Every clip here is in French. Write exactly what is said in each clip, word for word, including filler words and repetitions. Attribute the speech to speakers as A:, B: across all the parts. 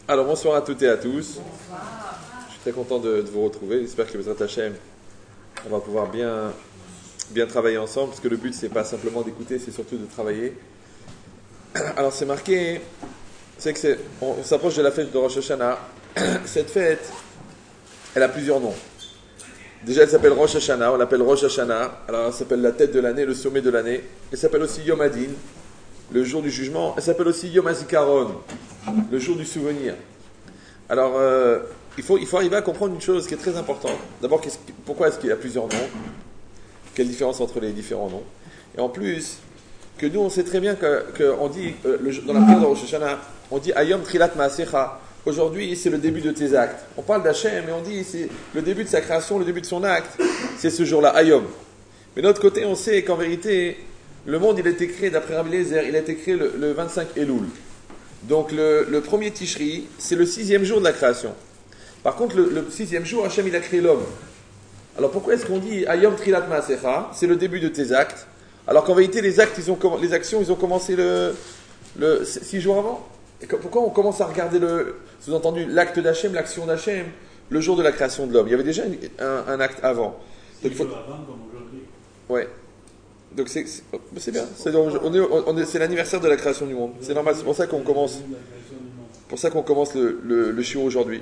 A: Alors bonsoir à toutes et à tous. Je suis très content de, de vous retrouver. J'espère que Bezrat Hashem, on va pouvoir bien, bien travailler ensemble, parce que le but c'est pas simplement d'écouter, c'est surtout de travailler. Alors c'est marqué, c'est que c'est, on, on s'approche de la fête de Rosh Hashanah. Cette fête, elle a plusieurs noms. Déjà elle s'appelle Rosh Hashanah, on l'appelle Rosh Hashanah. Alors elle s'appelle la tête de l'année, le sommet de l'année. Elle s'appelle aussi Yom Hadin, le jour du jugement. Elle s'appelle aussi Yom HaZikaron, le jour du souvenir. Alors, euh, il, faut, il faut arriver à comprendre une chose qui est très importante. D'abord, qu'est-ce, pourquoi est-ce qu'il y a plusieurs noms? Quelle différence entre les différents noms? Et en plus, que nous, on sait très bien qu'on que dit, euh, le, dans la prière de Rosh Hashanah, on dit Ayom Trilat Maasecha. Aujourd'hui, c'est le début de tes actes. On parle d'Hachem, mais on dit c'est le début de sa création, le début de son acte. C'est ce jour-là, Ayom. Mais de l'autre côté, on sait qu'en vérité, le monde, il a été créé, d'après Rabbi Eliezer, il a été créé le, le vingt-cinq Elul. Donc le, le premier Tishri, c'est le sixième jour de la création. Par contre, le, le sixième jour, Hachem, il a créé l'homme. Alors pourquoi est-ce qu'on dit Ayom Trilat Maasecha, c'est le début de tes actes, alors qu'en vérité, les actes, ils ont, les actions, ils ont commencé le, le six jours avant? Et pourquoi on commence à regarder le, sous-entendu, l'acte d'Hachem, l'action d'Hachem, le jour de la création de l'homme? Il y avait déjà une, un, un acte avant. Donc, il faut... avant comme aujourd'hui. Ouais. Donc c'est, c'est, c'est bien, c'est, on est, on est, c'est l'anniversaire de la création du monde. C'est normal, c'est pour ça qu'on commence, pour ça qu'on commence le, le, le shiur aujourd'hui.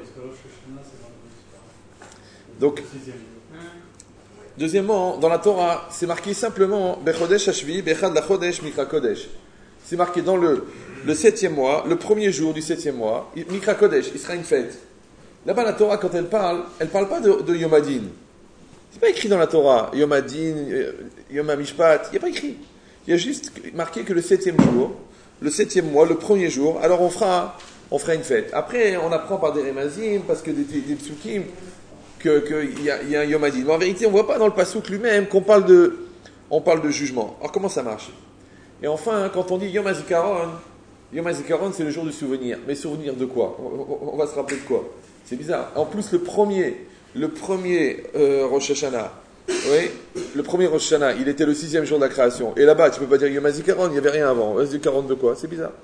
A: Donc, deuxièmement, dans la Torah, c'est marqué simplement Bechodesh Hashvi, Bechad Lachodesh Mikra Kodesh. C'est marqué dans le, le septième mois, le premier jour du septième mois, Mikra Kodesh, il sera une fête. Là-bas, la Torah, quand elle parle, elle ne parle pas de, de Yom Hadin. C'est pas écrit dans la Torah, Yom Hadin, Yom HaMishpat, il n'y a pas écrit. Il y a juste marqué que le septième jour, le septième mois, le premier jour, alors on fera, on fera une fête. Après, on apprend par des remazim, parce que des, des, des psukim, qu'il que y, a, y a un Yom Hadin. Mais en vérité, on ne voit pas dans le passouk lui-même qu'on parle de, on parle de jugement. Alors comment ça marche? Et enfin, quand on dit Yom HaZikaron, Yom HaZikaron, c'est le jour du souvenir. Mais souvenir de quoi? on, on va se rappeler de quoi? C'est bizarre. En plus, le premier... Le premier euh, Rosh Hashanah, oui, le premier Rosh Hashanah, il était le sixième jour de la création. Et là-bas, tu ne peux pas dire Yom HaZikaron, il n'y avait rien avant. HaZikaron de quoi? C'est bizarre.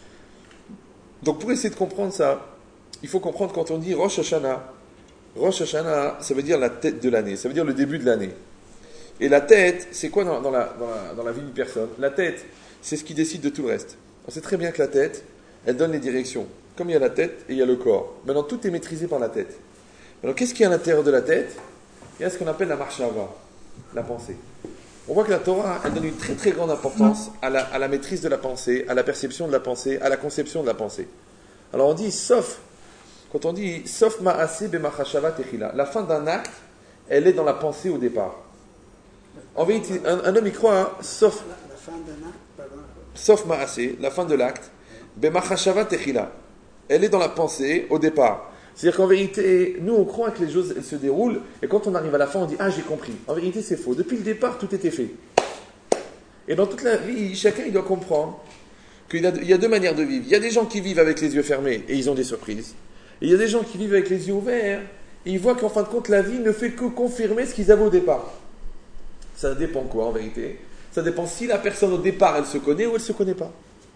A: Donc pour essayer de comprendre ça, il faut comprendre quand on dit Rosh Hashanah. Rosh Hashanah, ça veut dire la tête de l'année, ça veut dire le début de l'année. Et la tête, c'est quoi dans, dans, la, dans, la, dans la vie d'une personne? La tête, c'est ce qui décide de tout le reste. On sait très bien que la tête, elle donne les directions. Comme il y a la tête et il y a le corps. Maintenant, tout est maîtrisé par la tête. Alors, qu'est-ce qu'il y a à l'intérieur de la tête? Il y a ce qu'on appelle la marshava, la pensée. On voit que la Torah, elle donne une très très grande importance à la, à la maîtrise de la pensée, à la perception de la pensée, à la conception de la pensée. Alors on dit, sauf, quand on dit, sauf ma'aseh b'machashava techila, la fin d'un acte, elle est dans la pensée au départ. En vérité, un, un homme y croit, hein, sauf,
B: la fin d'un acte, pardon.
A: Sauf ma'aseh, la fin de l'acte, b'machashava techila, elle est dans la pensée au départ. C'est-à-dire qu'en vérité, nous on croit que les choses se déroulent, et quand on arrive à la fin, on dit « Ah, j'ai compris ». En vérité, c'est faux. Depuis le départ, tout était fait. Et dans toute la vie, chacun il doit comprendre qu'il y a, il y a deux manières de vivre. Il y a des gens qui vivent avec les yeux fermés, et ils ont des surprises. Et il y a des gens qui vivent avec les yeux ouverts, et ils voient qu'en fin de compte, la vie ne fait que confirmer ce qu'ils avaient au départ. Ça dépend quoi, en vérité? Ça dépend si la personne au départ, elle se connaît ou elle ne se connaît pas.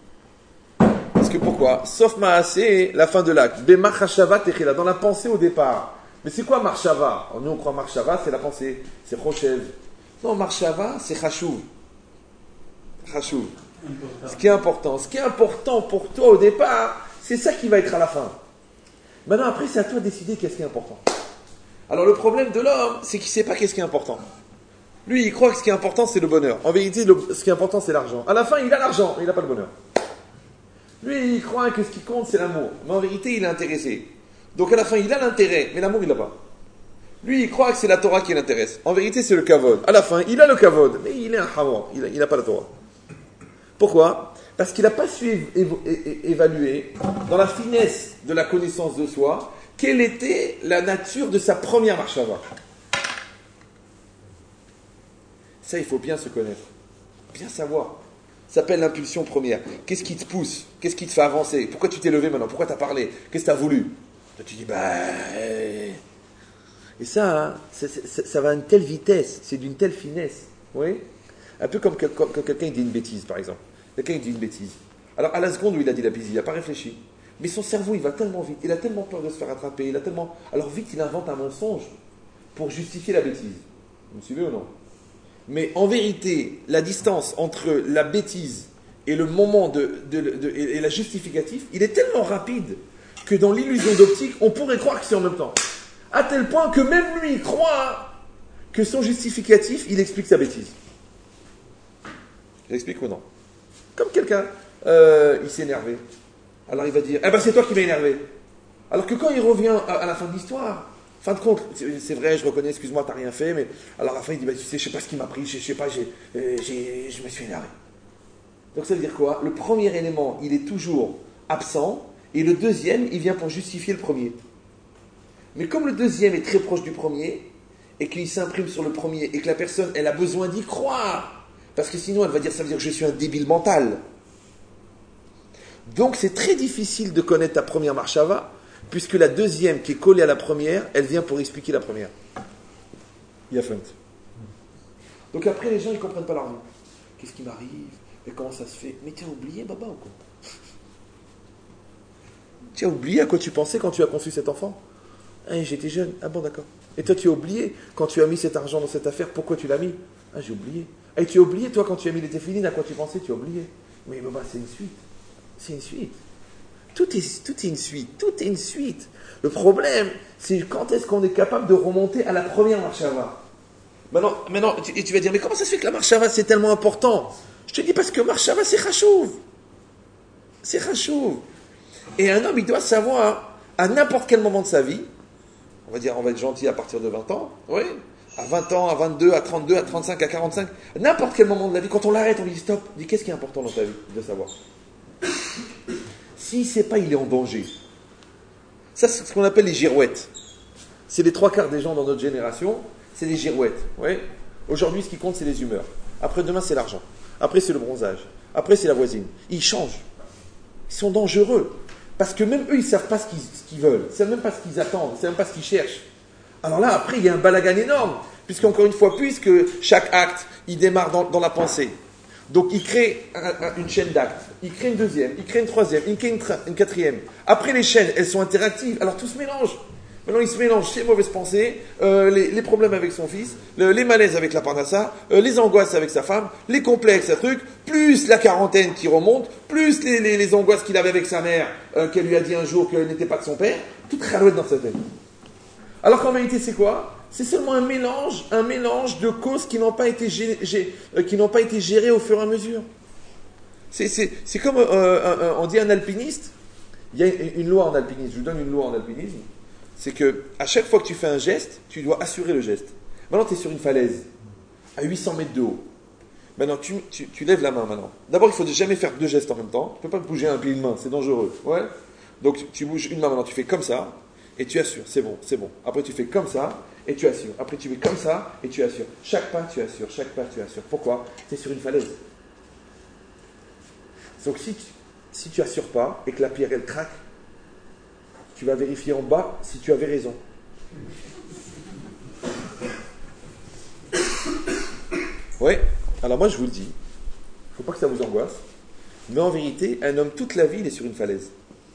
A: Parce que pourquoi? Sauf ma'aseh, la fin de l'acte. B'machashava techila, dans la pensée au départ. Mais c'est quoi marshava? Nous on croit marshava, c'est la pensée. C'est choshev. Non, marshava, c'est chashuv. Chashuv. Ce qui est important. Ce qui est important pour toi au départ, c'est ça qui va être à la fin. Maintenant, après, c'est à toi de décider qu'est-ce qui est important. Alors le problème de l'homme, c'est qu'il ne sait pas qu'est-ce qui est important. Lui, il croit que ce qui est important, c'est le bonheur. En vérité, le, ce qui est important, c'est l'argent. À la fin, il a l'argent, mais il n'a pas le bonheur. Lui, il croit que ce qui compte, c'est l'amour. Mais en vérité, il est intéressé. Donc à la fin, il a l'intérêt, mais l'amour, il l'a pas. Lui, il croit que c'est la Torah qui l'intéresse. En vérité, c'est le kavod. À la fin, il a le kavod, mais il est un hamor. Il n'a pas la Torah. Pourquoi? Parce qu'il n'a pas su évo- é- évaluer, dans la finesse de la connaissance de soi, quelle était la nature de sa première marshava. Ça, il faut bien se connaître. Bien savoir. Ça s'appelle l'impulsion première. Qu'est-ce qui te pousse? Qu'est-ce qui te fait avancer? Pourquoi tu t'es levé maintenant? Pourquoi tu as parlé? Qu'est-ce que tu as voulu? Là, tu dis, bah... Et ça, hein, ça, ça, ça va à une telle vitesse, c'est d'une telle finesse. Oui? Un peu comme, comme, comme quelqu'un dit une bêtise, par exemple. Quelqu'un dit une bêtise. Alors, à la seconde où il a dit la bêtise, il n'a pas réfléchi. Mais son cerveau, il va tellement vite, il a tellement peur de se faire attraper, il a tellement... Alors vite, il invente un mensonge pour justifier la bêtise. Vous me suivez ou non? Mais en vérité, la distance entre la bêtise et le moment de, de, de, de et la justificatif, il est tellement rapide que dans l'illusion d'optique, on pourrait croire que c'est en même temps. À tel point que même lui, il croit que son justificatif, il explique sa bêtise. J'explique ou non? Comme quelqu'un, euh, il s'est énervé. Alors il va dire, eh ben c'est toi qui m'as énervé. Alors que quand il revient à, à la fin de l'histoire, fin de compte, c'est, c'est vrai, je reconnais, excuse-moi, t'as rien fait, mais alors à la fin il dit, bah, tu sais, je sais pas ce qui m'a pris, je, je sais pas, j'ai, j'ai, je me suis énervé. Donc ça veut dire quoi? Le premier élément, il est toujours absent, et le deuxième, il vient pour justifier le premier. Mais comme le deuxième est très proche du premier, et qu'il s'imprime sur le premier, et que la personne, elle a besoin d'y croire, parce que sinon elle va dire, ça veut dire que je suis un débile mental. Donc c'est très difficile de connaître ta première marshava, puisque la deuxième qui est collée à la première, elle vient pour expliquer la première. Yafant. Donc après les gens ils ne comprennent pas leur vie. Qu'est-ce qui m'arrive? Mais comment ça se fait? Mais tu as oublié Baba ou quoi? Tu as oublié à quoi tu pensais quand tu as conçu cet enfant? Ah, j'étais jeune. Ah bon, d'accord. Et toi tu as oublié quand tu as mis cet argent dans cette affaire, pourquoi tu l'as mis? Ah, j'ai oublié. Et tu as oublié toi quand tu as mis les téfilines, à quoi tu pensais? Tu as oublié. Mais Baba, c'est une suite. C'est une suite. Tout est, tout est une suite. Tout est une suite. Le problème, c'est quand est-ce qu'on est capable de remonter à la première marshava. Maintenant, maintenant tu, et tu vas dire, mais comment ça se fait que la marshava c'est tellement important? Je te dis parce que marshava c'est chachouv. C'est chachouv. Et un homme, il doit savoir, à n'importe quel moment de sa vie, on va dire, on va être gentil à partir de vingt ans, oui, à vingt ans, à vingt-deux, à trente-deux, à trente-cinq, à quarante-cinq, à n'importe quel moment de la vie, quand on l'arrête, on lui dit stop, on dit qu'est-ce qui est important dans ta vie de savoir. S'il ne sait pas, il est en danger. Ça, c'est ce qu'on appelle les girouettes. C'est les trois quarts des gens dans notre génération, c'est les girouettes. Ouais. Aujourd'hui, ce qui compte, c'est les humeurs. Après, demain, c'est l'argent. Après, c'est le bronzage. Après, c'est la voisine. Ils changent. Ils sont dangereux. Parce que même eux, ils ne savent pas ce qu'ils, ce qu'ils veulent. Ils ne savent même pas ce qu'ils attendent. Ils ne savent même pas ce qu'ils cherchent. Alors là, après, il y a un balagan énorme. Puisqu'encore une fois, puisque chaque acte, il démarre dans, dans la pensée. Donc, il crée un, un, une chaîne d'actes. Il crée une deuxième, il crée une troisième, il crée une, tra- une quatrième. Après, les chaînes, elles sont interactives. Alors, tout se mélange. Maintenant, il se mélange ses mauvaises pensées, euh, les, les problèmes avec son fils, le, les malaises avec la parnassa, euh, les angoisses avec sa femme, les complexes, un truc, plus la quarantaine qui remonte, plus les, les, les angoisses qu'il avait avec sa mère, euh, qu'elle lui a dit un jour qu'elle n'était pas de son père. Tout ralouette dans sa tête. Alors qu'en vérité, c'est quoi? C'est seulement un mélange, un mélange de causes qui n'ont pas été gérées, gé, euh, qui n'ont pas été gérées au fur et à mesure. C'est, c'est, c'est comme, euh, euh, on dit un alpiniste, il y a une, une loi en alpinisme, je vous donne une loi en alpinisme, c'est que à chaque fois que tu fais un geste, tu dois assurer le geste. Maintenant, tu es sur une falaise, à huit cents mètres de haut. Maintenant, tu, tu, tu lèves la main maintenant. D'abord, il faut jamais faire deux gestes en même temps. Tu ne peux pas bouger un pied et une main, c'est dangereux. Ouais. Donc, tu bouges une main maintenant, tu fais comme ça, et tu assures, c'est bon, c'est bon. Après, tu fais comme ça, et tu assures. Après, tu fais comme ça, et tu assures. Chaque pas, tu assures, chaque pas, tu assures. Pourquoi? Tu es sur une falaise. Donc, si tu, si tu assures pas, et que la pierre, elle craque, tu vas vérifier en bas si tu avais raison. Oui, alors moi je vous le dis, il ne faut pas que ça vous angoisse, mais en vérité, un homme toute la vie, il est sur une falaise.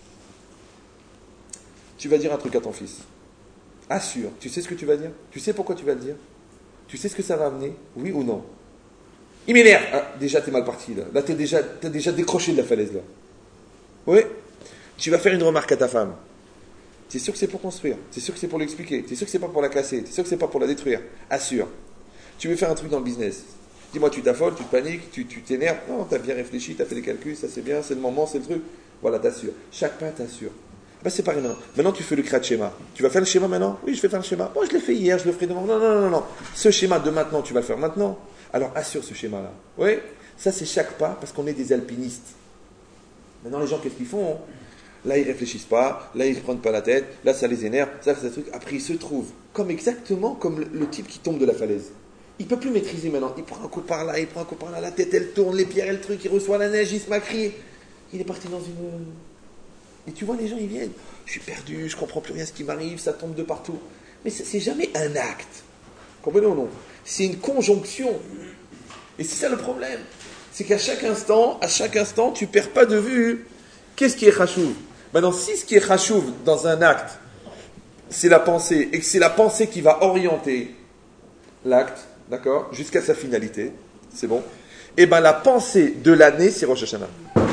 A: Tu vas dire un truc à ton fils. Assure, tu sais ce que tu vas dire? Tu sais pourquoi tu vas le dire? Tu sais ce que ça va amener? Oui ou non? Il m'énerve. Ah, déjà, t'es mal parti là. Là, t'es déjà, t'es déjà décroché de la falaise là. Oui. Tu vas faire une remarque à ta femme. C'est sûr que c'est pour construire, c'est sûr que c'est pour l'expliquer, c'est sûr que c'est pas pour la casser, c'est sûr que c'est pas pour la détruire. Assure. Tu veux faire un truc dans le business. Dis-moi, tu t'affoles, tu te paniques, tu, tu t'énerves. Non, tu as bien réfléchi, tu as fait des calculs, ça c'est bien, c'est le moment, c'est le truc. Voilà, t'assures. Chaque pas t'assure. Ben, c'est pareil maintenant. Maintenant, tu fais le créa schéma. Tu vas faire le schéma maintenant? Oui, je vais faire le schéma. Bon, je l'ai fait hier, je le ferai demain. Non, non, non, non. Ce schéma de maintenant, tu vas le faire maintenant. Alors, assure ce schéma-là. Oui, ça c'est chaque pas parce qu'on est des alpinistes. Maintenant, les gens, qu'est-ce qu'ils font? Là, ils ne réfléchissent pas, là, ils ne prennent pas la tête, là, ça les énerve, ça, c'est un truc. Après, ils se trouvent comme exactement comme le, le type qui tombe de la falaise. Il ne peut plus maîtriser maintenant. Il prend un coup par là, il prend un coup par là, la tête, elle tourne, les pierres, elle truc, il reçoit la neige, il se met à crier. Il est parti dans une... Et tu vois, les gens, ils viennent. Je suis perdu, je ne comprends plus rien ce qui m'arrive, ça tombe de partout. Mais c'est, c'est jamais un acte. Comprenez ou non? C'est une conjonction. Et c'est ça le problème. C'est qu'à chaque instant, à chaque instant, tu ne perds pas de vue. Qu'est-ce qui est chachouv? Maintenant, si ce qui est chachouv dans un acte, c'est la pensée, et que c'est la pensée qui va orienter l'acte, d'accord, jusqu'à sa finalité, c'est bon, et bien la pensée de l'année, c'est Rosh Hashanah.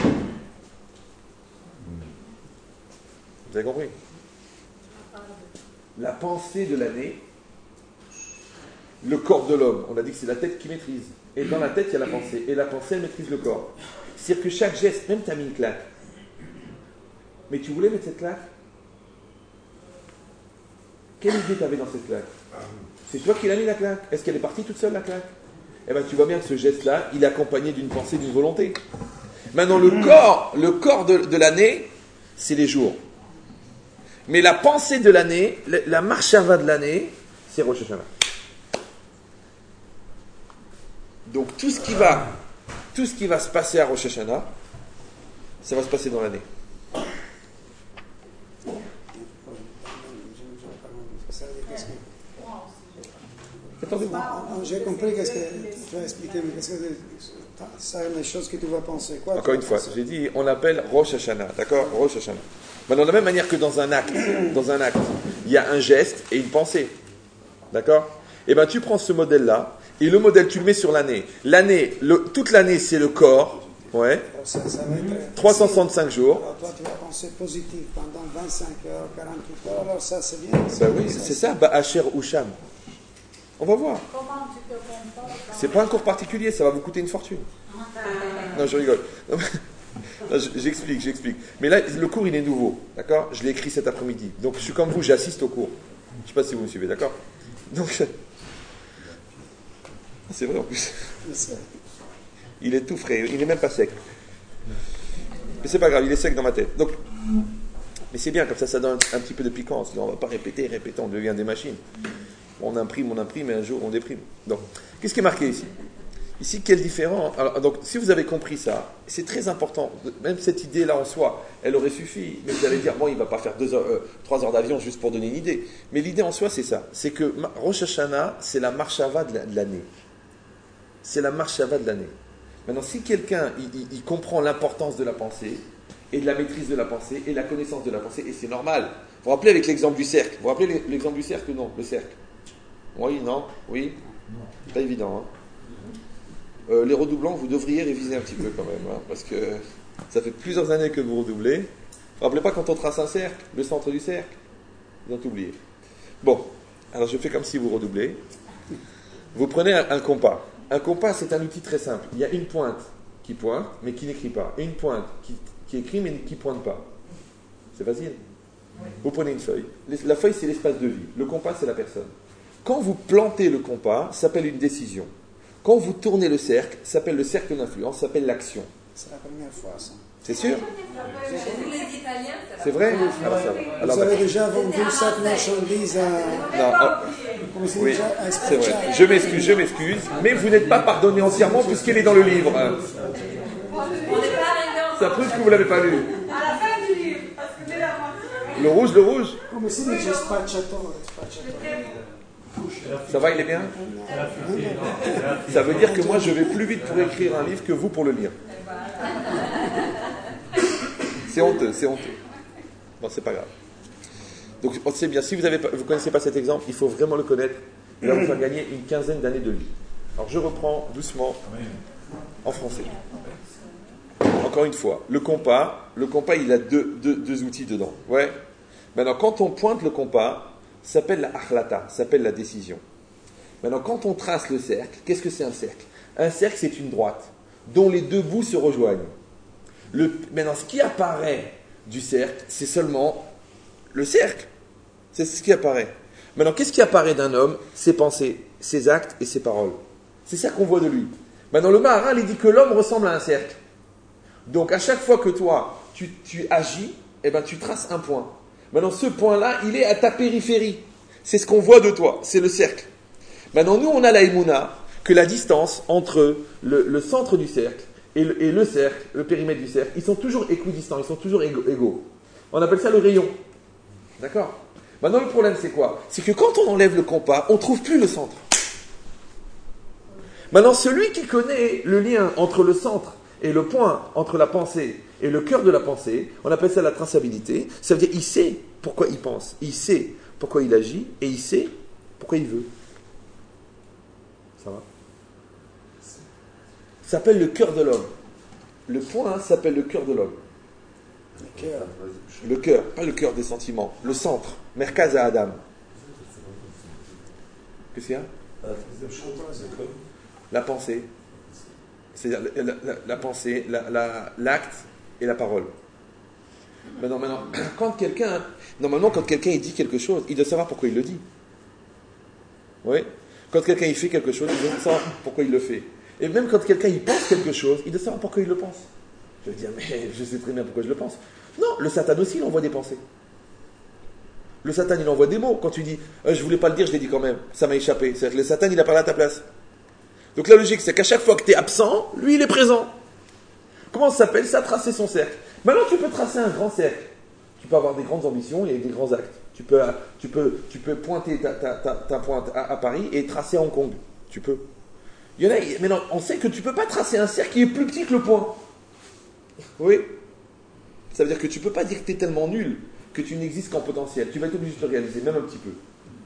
A: Vous avez compris? La pensée de l'année, le corps de l'homme, on a dit que c'est la tête qui maîtrise. Et dans la tête, il y a la pensée. Et la pensée, elle maîtrise le corps. C'est-à-dire que chaque geste, même tu as mis une claque. Mais tu voulais mettre cette claque? Quelle idée tu avais dans cette claque? C'est toi qui l'as mis la claque. Est-ce qu'elle est partie toute seule, la claque? Eh bien, tu vois bien que ce geste-là, il est accompagné d'une pensée, d'une volonté. Maintenant, le corps, le corps de, de l'année, c'est les jours. Mais la pensée de l'année, la, la marshava de l'année, c'est Rosh Hashanah. Donc tout ce qui va, tout ce qui va se passer à Rosh Hashanah, ça va se passer dans l'année. Attendez-vous.
B: J'ai compris qu'est-ce que tu as expliqué, mais qu'est-ce que ça les choses que tu vas penser quoi?
A: Encore une fois, j'ai dit, on appelle Rosh Hashanah, d'accord? Rosh Hashanah. Maintenant, de la même manière que dans un acte, dans un acte, il y a un geste et une pensée, d'accord? Et bien, tu prends ce modèle-là. Et le modèle, tu le mets sur l'année. L'année, le, toute l'année, c'est le corps. Ouais.
B: Ça, ça va être
A: trois cent soixante-cinq jours.
B: Alors toi, tu vas penser positif pendant vingt-cinq heures, quarante-huit heures. Alors ça, c'est bien.
A: Ben oui, c'est ça, Ba'asher Usham. On va voir.
C: Comment tu te comportes?
A: C'est pas un cours particulier, ça va vous coûter une fortune. Non, je rigole. Non, j'explique, j'explique. Mais là, le cours, il est nouveau. D'accord? Je l'ai écrit cet après-midi. Donc, je suis comme vous, j'assiste au cours. Je ne sais pas si vous me suivez, d'accord? Donc. C'est vrai en plus. Il est tout frais, il n'est même pas sec. Mais c'est pas grave, il est sec dans ma tête. Donc, mais c'est bien, comme ça, ça donne un petit peu de piquance. On ne va pas répéter, répéter, on devient des machines. On imprime, on imprime, et un jour on déprime. Donc, qu'est-ce qui est marqué ici? Ici, quel différent? Alors, donc, si vous avez compris ça, c'est très important. Même cette idée-là en soi, elle aurait suffi. Mais vous allez dire, bon, il ne va pas faire deux heures, euh, trois heures d'avion juste pour donner une idée. Mais l'idée en soi, c'est ça. C'est que Rosh Hashanah, c'est la marshava de l'année. C'est la marshava de l'année. Maintenant, si quelqu'un il, il, il comprend l'importance de la pensée, et de la maîtrise de la pensée, et la connaissance de la pensée, et c'est normal. Vous vous rappelez avec l'exemple du cercle? Vous vous rappelez l'exemple du cercle ou non? Le cercle? Oui, non? Oui? Pas évident, hein? euh, Les redoublants, vous devriez réviser un petit peu quand même, hein, parce que ça fait plusieurs années que vous redoublez. Vous vous rappelez pas quand on trace un cercle, le centre du cercle? Vous ont oublié. Bon, alors je fais comme si vous redoublez. Vous prenez un, un compas. Un compas, c'est un outil très simple. Il y a une pointe qui pointe, mais qui n'écrit pas. Et une pointe qui, qui écrit, mais qui ne pointe pas. C'est facile. Vous prenez une feuille. La feuille, c'est l'espace de vie. Le compas, c'est la personne. Quand vous plantez le compas, ça s'appelle une décision. Quand vous tournez le cercle, ça s'appelle le cercle d'influence, ça s'appelle l'action.
B: C'est la première fois, ça.
A: C'est sûr?
C: Chez les Italiens,
A: c'est vrai? Alors, ça va. Alors,
B: vous avez
A: ben,
B: déjà vendu cette marchandise à...
A: non, ah,
B: Comment
A: oui,
B: déjà à
A: c'est vrai. Je m'excuse, je m'excuse. Mais vous n'êtes pas pardonné entièrement puisqu'elle est dans le livre.
C: on n'est pas arrivé en
A: Ça prouve que vous ne l'avez pas lu.
C: à la fin du livre, parce que dès la moitié.
A: Le rouge, le rouge.
B: Come si dice spacciatore?
A: Ça va, il est bien? Ça veut dire que moi, je vais plus vite pour écrire un livre que vous pour le lire. C'est honteux, c'est honteux. Bon, c'est pas grave. Donc, on sait bien, si vous ne connaissez pas cet exemple, il faut vraiment le connaître. Il va vous faire gagner une quinzaine d'années de vie. Alors, je reprends doucement en français. Encore une fois, le compas, le compas, il a deux, deux, deux outils dedans. Ouais. Maintenant, quand on pointe le compas, ça s'appelle la achlata, ça s'appelle la décision. Maintenant, quand on trace le cercle, qu'est-ce que c'est un cercle? Un cercle, c'est une droite dont les deux bouts se rejoignent. Le, maintenant, ce qui apparaît du cercle, c'est seulement le cercle. C'est ce qui apparaît. Maintenant, qu'est-ce qui apparaît d'un homme? Ses pensées, ses actes et ses paroles. C'est ça qu'on voit de lui. Maintenant, le Maharal, il dit que l'homme ressemble à un cercle. Donc, à chaque fois que toi, tu, tu agis, eh ben, tu traces un point. Maintenant, ce point-là, il est à ta périphérie. C'est ce qu'on voit de toi. C'est le cercle. Maintenant, nous, on a la émouna que la distance entre le, le centre du cercle et le, et le cercle, le périmètre du cercle, ils sont toujours équidistants, ils sont toujours égaux. égaux. On appelle ça le rayon. D'accord? Maintenant, le problème, c'est quoi? C'est que quand on enlève le compas, on ne trouve plus le centre. Maintenant, celui qui connaît le lien entre le centre et le point, entre la pensée Et le cœur de la pensée, on appelle ça la traçabilité, ça veut dire il sait pourquoi il pense, il sait pourquoi il agit, et il sait pourquoi il veut. Ça va? Ça s'appelle le cœur de l'homme. Le point s'appelle le cœur de l'homme.
B: Le cœur.
A: Le cœur, pas le cœur des sentiments, le centre, Merkaz à Adam. Qu'est-ce qu'il y a? La pensée. C'est-à-dire la, la, la, la pensée, la, la, l'acte et la parole. Maintenant, maintenant, quand quelqu'un, normalement, quand quelqu'un il dit quelque chose, il doit savoir pourquoi il le dit. Oui. Quand quelqu'un il fait quelque chose, il doit savoir pourquoi il le fait. Et même quand quelqu'un il pense quelque chose, il doit savoir pourquoi il le pense. Je vais dire, mais je sais très bien pourquoi je le pense. Non, le Satan aussi, il envoie des pensées. Le Satan, il envoie des mots. Quand tu dis, euh, je voulais pas le dire, je l'ai dit quand même. Ça m'a échappé. C'est-à-dire que le Satan, il a parlé à ta place. Donc la logique, c'est qu'à chaque fois que tu es absent, lui, il est présent. Comment ça s'appelle ça? Tracer son cercle. Maintenant, tu peux tracer un grand cercle. Tu peux avoir des grandes ambitions et des grands actes. Tu peux, tu peux, tu peux pointer ta, ta, ta, ta pointe à, à Paris et tracer Hong Kong. Tu peux. Il y en a, maintenant, on sait que tu ne peux pas tracer un cercle qui est plus petit que le point. Oui. Ça veut dire que tu ne peux pas dire que tu es tellement nul que tu n'existes qu'en potentiel. Tu vas être obligé de te réaliser, même un petit peu.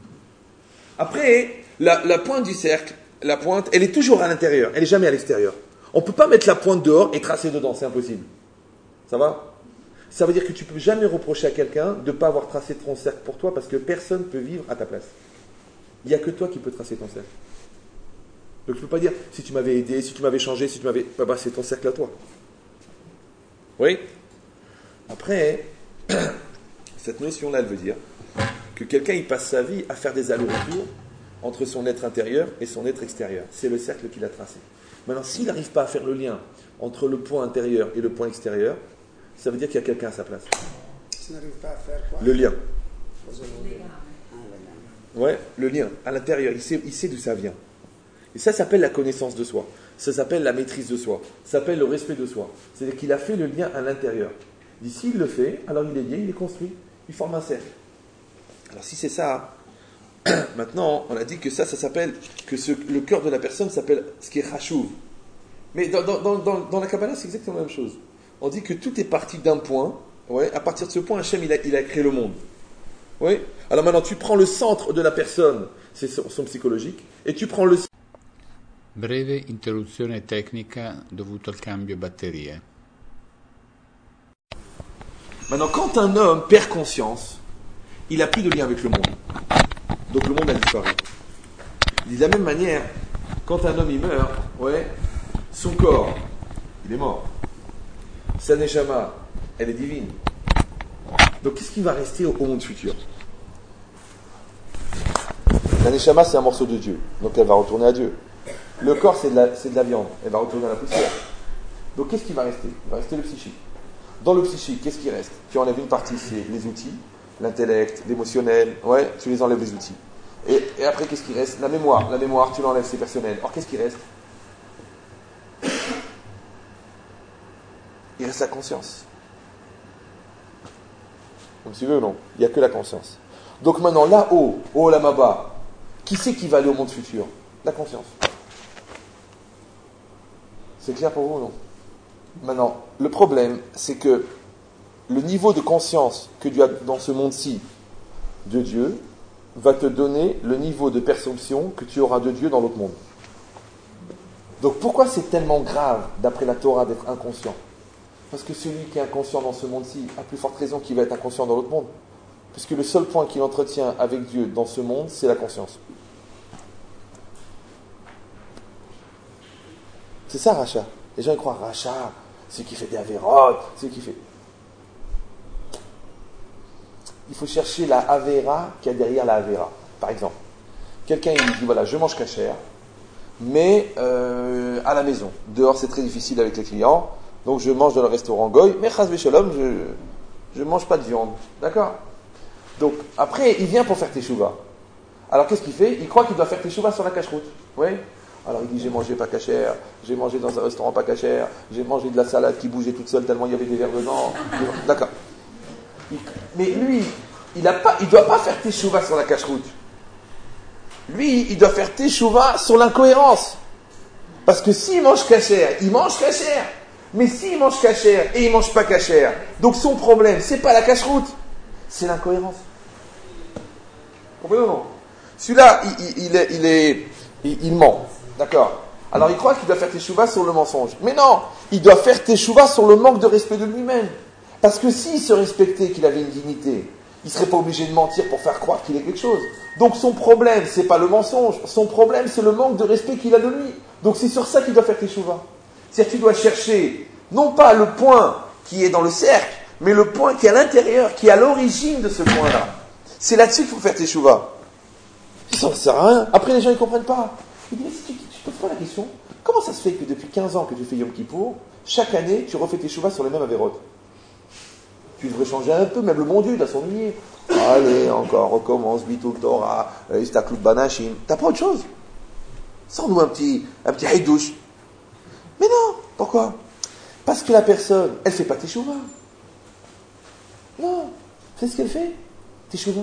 A: Après, la, la pointe du cercle, la pointe, elle est toujours à l'intérieur, elle n'est jamais à l'extérieur. On ne peut pas mettre la pointe dehors et tracer dedans, c'est impossible. Ça va? Ça veut dire que tu ne peux jamais reprocher à quelqu'un de ne pas avoir tracé ton cercle pour toi parce que personne ne peut vivre à ta place. Il n'y a que toi qui peux tracer ton cercle. Donc tu ne peux pas dire, si tu m'avais aidé, si tu m'avais changé, si tu m'avais... Bah, bah, c'est ton cercle à toi. Oui? Après, cette notion-là, elle veut dire que quelqu'un, il passe sa vie à faire des allers-retours entre son être intérieur et son être extérieur. C'est le cercle qu'il a tracé. Maintenant, s'il n'arrive pas à faire le lien entre le point intérieur et le point extérieur, ça veut dire qu'il y a quelqu'un à sa place.
B: S'il n'arrive pas à faire quoi?
A: Le lien.
B: Ah, le lien.
A: Ouais, le lien, à l'intérieur, il sait, il sait d'où ça vient. Et ça s'appelle la connaissance de soi. Ça s'appelle la maîtrise de soi. Ça s'appelle le respect de soi. C'est-à-dire qu'il a fait le lien à l'intérieur. Il dit, s'il le fait, alors il est lié, il est construit. Il forme un cercle. Alors si c'est ça, maintenant, on a dit que ça, ça s'appelle, que ce, le cœur de la personne s'appelle ce qui est chachouv. Mais dans, dans, dans, dans la Kabbalah, c'est exactement la même chose. On dit que tout est parti d'un point. Ouais, à partir de ce point, Hachem, il a, il a créé le monde. Oui. Alors maintenant, tu prends le centre de la personne, c'est son, son psychologique, et tu prends le...
D: Breve interruzione tecnica dovuto al cambio batterie.
A: Maintenant, quand un homme perd conscience, il n'a plus de lien avec le monde. Donc le monde a disparu. De la même manière, quand un homme il meurt, ouais, son corps, il est mort. Sa neshama, elle est divine. Donc qu'est-ce qui va rester au, au monde futur? La neshama, c'est un morceau de Dieu. Donc elle va retourner à Dieu. Le corps, c'est de la, c'est de la viande. Elle va retourner à la poussière. Donc qu'est-ce qui va rester? Il va rester le psychique. Dans le psychique, qu'est-ce qui reste? Tu enlèves une partie, c'est les outils, l'intellect, l'émotionnel. Ouais, tu les enlèves les outils. Et, et après, qu'est-ce qui reste? La mémoire. La mémoire, tu l'enlèves, c'est personnel. Or, qu'est-ce qui reste? Il reste la conscience. Vous me suivez ou non? Il n'y a que la conscience. Donc maintenant, là-haut, au Olamaba, qui c'est qui va aller au monde futur? La conscience. C'est clair pour vous ou non? Maintenant, le problème, c'est que le niveau de conscience que tu as dans ce monde-ci de Dieu va te donner le niveau de perception que tu auras de Dieu dans l'autre monde. Donc pourquoi c'est tellement grave, d'après la Torah, d'être inconscient? Parce que celui qui est inconscient dans ce monde-ci a plus forte raison qu'il va être inconscient dans l'autre monde. Puisque le seul point qu'il entretient avec Dieu dans ce monde, c'est la conscience. C'est ça, Racha. Les gens ils croient, Racha, c'est qui fait des avérotes, c'est qui fait... Il faut chercher la avéra qu'il y a derrière la avéra. Par exemple, quelqu'un il dit, voilà, je mange cachère, mais euh, à la maison. Dehors, c'est très difficile avec les clients, donc je mange dans le restaurant Goy, mais chas v'shalom, je ne mange pas de viande. D'accord? Donc, après, il vient pour faire teshuva. Alors, qu'est-ce qu'il fait? Il croit qu'il doit faire teshuva sur la cache-route. Oui? Alors, il dit, j'ai mangé pas cachère, j'ai mangé dans un restaurant pas cachère, j'ai mangé de la salade qui bougeait toute seule tellement il y avait des vers dedans. D'accord. Mais lui, il ne doit pas faire teshuva sur la cache-route. Lui, il doit faire teshuva sur l'incohérence. Parce que s'il mange cachère, il mange cachère. Mais s'il mange cachère et il mange pas cachère, donc son problème, c'est pas la cacheroute, c'est l'incohérence. Comprenez ou non? Celui-là, il, il, il, est, il, est, il, il ment, d'accord? Alors il croit qu'il doit faire teshuva sur le mensonge. Mais non, il doit faire teshuva sur le manque de respect de lui-même. Parce que s'il se respectait, qu'il avait une dignité, il ne serait pas obligé de mentir pour faire croire qu'il est quelque chose. Donc son problème, c'est pas le mensonge, son problème, c'est le manque de respect qu'il a de lui. Donc c'est sur ça qu'il doit faire teshuva. C'est-à-dire que tu dois chercher, non pas le point qui est dans le cercle, mais le point qui est à l'intérieur, qui est à l'origine de ce point-là. C'est là-dessus qu'il faut faire teshuva. Ça ne sert à rien. Après, les gens ne comprennent pas. Ils disent, mais si tu, tu peux te poser la question, comment ça se fait que depuis quinze ans que tu fais Yom Kippour, chaque année, tu refais teshuva sur les mêmes avérotes? Tu devrais changer un peu, même le bon Dieu, il a s'ennuyer. Allez, encore, recommence, Bitul Torah, Istaklut Banashim. T'as pas autre chose? Sors-nous un petit, un petit haïdouche. Mais non, pourquoi? Parce que la personne, elle ne fait pas teshuva. Non, c'est ce qu'elle fait, teshuva.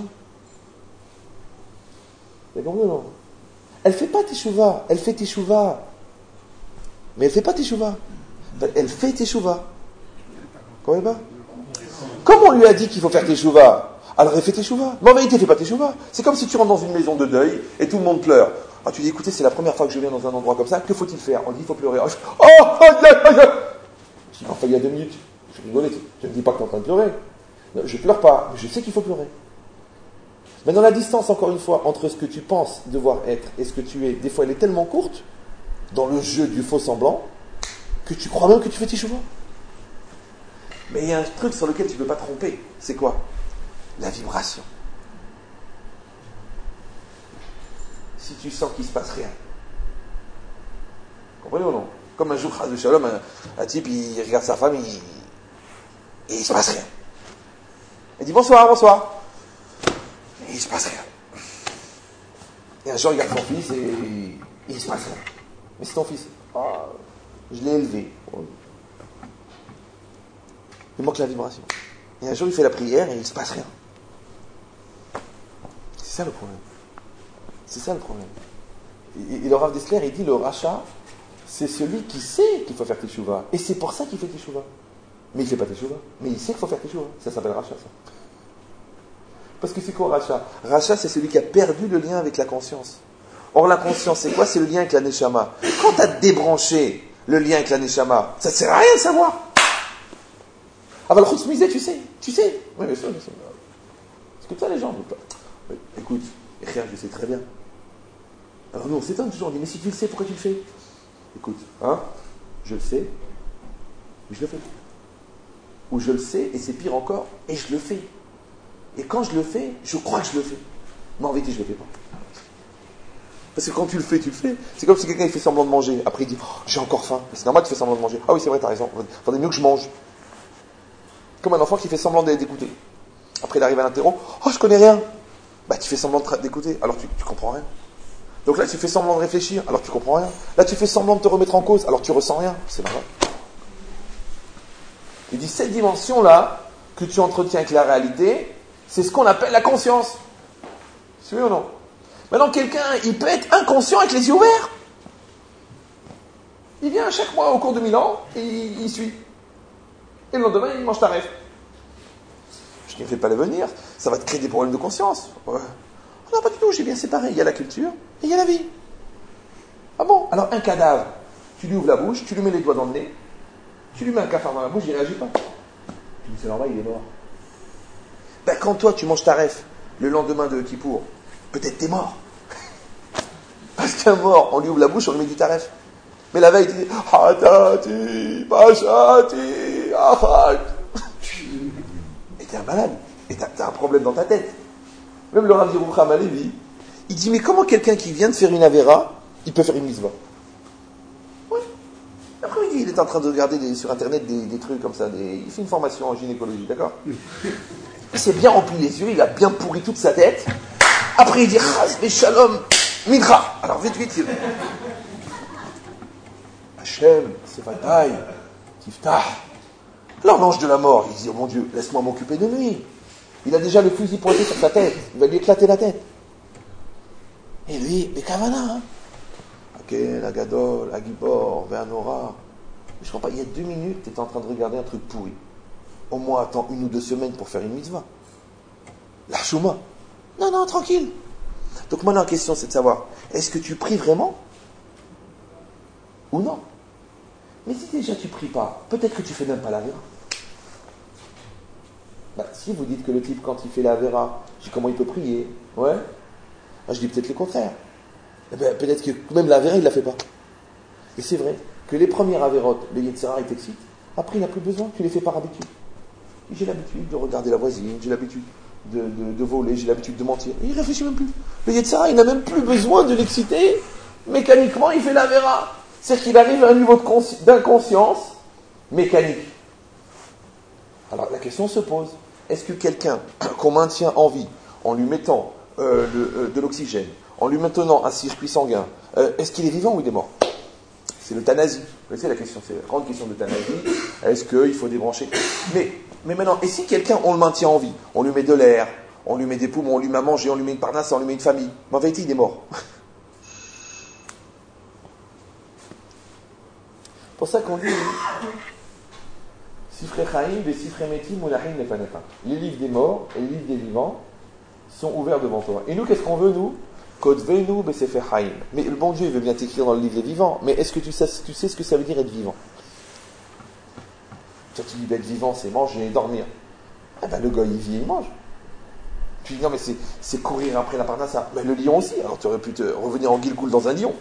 A: Mais bon, non. Elle ne fait pas teshuva, elle fait teshuva. Mais elle ne fait pas teshuva. Elle fait teshuva. Comprenez pas? Comme on lui a dit qu'il faut faire teshuva, alors elle fait teshuva. Mais en vérité, elle ne fait pas teshuva. C'est comme si tu rentres dans une maison de deuil et tout le monde pleure. Ah, tu dis, écoutez, c'est la première fois que je viens dans un endroit comme ça, que faut-il faire? On dit, il faut pleurer. Oh, oh, oh, je dis, enfin, il y a deux minutes, je rigolais, je ne dis pas que tu es en train de pleurer. Non, je ne pleure pas, mais je sais qu'il faut pleurer. Mais dans la distance, encore une fois, entre ce que tu penses devoir être et ce que tu es, des fois, elle est tellement courte, dans le jeu du faux semblant, que tu crois même que tu fais teshuva. Mais il y a un truc sur lequel tu ne peux pas tromper. C'est quoi? La vibration. Si tu sens qu'il ne se passe rien. Comprenez ou non? Comme un jour, de Shalom, un, un type, il regarde sa femme, il, et il ne se passe rien. Il dit bonsoir, bonsoir. Et il ne se passe rien. Et un jour, il regarde son fils et, et il ne se passe rien. Mais c'est ton fils. Oh, je l'ai élevé. Il manque la vibration. Et un jour, il fait la prière et il ne se passe rien. C'est ça le problème. C'est ça le problème. Et, et le Rav Dessler, il dit, le rachat, c'est celui qui sait qu'il faut faire teshuva. Et c'est pour ça qu'il fait teshuva. Mais il ne fait pas teshuva. Mais il sait qu'il faut faire teshuva. Ça s'appelle rachat, ça. Parce que c'est quoi rachat? Rachat, c'est celui qui a perdu le lien avec la conscience. Or, la conscience, c'est quoi? C'est le lien avec la neshama. Quand tu as débranché le lien avec la neshama, ça ne sert à rien de savoir. Ah bah le chutz misé, tu sais, tu sais. Oui, bien sûr, bien sûr. C'est comme ça les gens. Oui, écoute, rien, je sais très bien. Alors nous, on s'étonne toujours, on dit, mais si tu le sais, pourquoi tu le fais? Écoute, hein, je le sais, mais je le fais. Ou je le sais, et c'est pire encore, et je le fais. Et quand je le fais, je crois que je le fais. Mais en vérité, je ne le fais pas. Parce que quand tu le fais, tu le fais. C'est comme si quelqu'un il fait semblant de manger. Après, il dit, oh, j'ai encore faim. C'est normal, tu fais semblant de manger. Ah oui, c'est vrai, t'as raison. Il faudrait mieux que je mange. Comme un enfant qui fait semblant d'écouter. Après, il arrive à l'interro. Oh, je connais rien. Bah, tu fais semblant d'écouter. Alors, tu, tu comprends rien. Donc là, tu fais semblant de réfléchir. Alors, tu comprends rien. Là, tu fais semblant de te remettre en cause. Alors, tu ressens rien. C'est normal. Il dit, cette dimension-là, que tu entretiens avec la réalité, c'est ce qu'on appelle la conscience. C'est vrai ou non? Maintenant, quelqu'un, il peut être inconscient avec les yeux ouverts. Il vient chaque mois au cours de mille ans et il, il suit. Et le lendemain, il mange ta rêve. Je ne fais pas le venir, ça va te créer des problèmes de conscience. Ouais. Non, pas du tout, j'ai bien séparé. Il y a la culture et il y a la vie. Ah bon? Alors, un cadavre, tu lui ouvres la bouche, tu lui mets les doigts dans le nez, tu lui mets un cafard dans la bouche, il ne réagit pas. Tu dis, c'est normal, il est mort. Ben, quand toi, tu manges ta rêve, le lendemain de Kippour, peut-être t'es mort. Parce qu'un mort, on lui ouvre la bouche, on lui met du taref. Mais la veille, il dit Hatati, Pachati, Achat. Et t'es un malade. Et t'as, t'as un problème dans ta tête. Même le Rav Yerucham Alevi, il dit mais comment quelqu'un qui vient de faire une avéra, il peut faire une mitzvah? Oui. Après, il dit il est en train de regarder des, sur internet des, des trucs comme ça. Des, il fait une formation en gynécologie, d'accord? Il s'est bien rempli les yeux, il a bien pourri toute sa tête. Après, il dit Chas ve Shalom, Midra. Alors, vite, vite. Hachem, c'est Vataï, Tiftah. Alors, l'ange de la mort, il dit oh mon Dieu, laisse-moi m'occuper de lui. Il a déjà le fusil pointé sur sa tête. Il va lui éclater la tête. Et lui, mais Kavana, hein. Ok, la Gadol, la Gibor, Ve'anora. Je comprends pas, il y a deux minutes, tu étais en train de regarder un truc pourri. Au moins, attends une ou deux semaines pour faire une mitzvah. La chouma. Non, non, tranquille. Donc maintenant, la question, c'est de savoir, est-ce que tu pries vraiment ou non? Mais si déjà tu pries pas, peut-être que tu fais même pas la vera. Bah, si vous dites que le type, quand il fait la vera, je dis comment il peut prier, ouais. Bah, je dis peut-être le contraire. Eh ben, peut-être que même la vera, il la fait pas. Et c'est vrai que les premières avérotes, le Yetzirah, il t'excite. Après, il n'a plus besoin, tu les fais par habitude. J'ai l'habitude de regarder la voisine, j'ai l'habitude de, de, de voler, j'ai l'habitude de mentir. Et il ne réfléchit même plus. Le Yetzirah, il n'a même plus besoin de l'exciter. Mécaniquement, il fait la vera. C'est-à-dire qu'il arrive à un niveau de consci- d'inconscience mécanique. Alors la question se pose, est-ce que quelqu'un qu'on maintient en vie en lui mettant euh, le, euh, de l'oxygène, en lui maintenant un circuit sanguin, euh, est-ce qu'il est vivant ou il est mort? C'est l'euthanasie. Vous savez la question, c'est la grande question de l'euthanasie. Est-ce qu'il faut débrancher? mais, mais maintenant, et si quelqu'un, on le maintient en vie, on lui met de l'air, on lui met des poumons, on lui met à manger, on lui met une parnasse, on lui met une famille, mais en vérité il est mort. C'est pour ça qu'on dit Sifrei Chaim ve Sifrei Metim Munachim Lefanecha. Les livres des morts et les livres des vivants sont ouverts devant toi. Et nous, qu'est-ce qu'on veut, nous? Kodvenu be Sefer Chaim. Mais le bon Dieu, il veut bien t'écrire dans le livre des vivants. Mais est-ce que tu sais, tu sais ce que ça veut dire être vivant? Toi, tu dis être vivant, c'est manger et dormir. Eh ben, le gars, il vit et il mange. Tu dis non, mais c'est, c'est courir après la parnassa. Mais le lion aussi. Alors, tu aurais pu te revenir en Gilgoul dans un lion.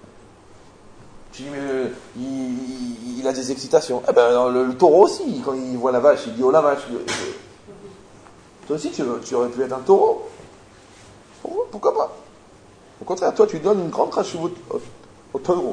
A: Tu dis, mais euh, il, il, il a des excitations. Eh ben, le, le taureau aussi, quand il voit la vache, il dit, oh la vache. Euh, toi aussi, tu, tu aurais pu être un taureau. Pourquoi pas? Au contraire, toi, tu donnes une grande crache au, au, au taureau.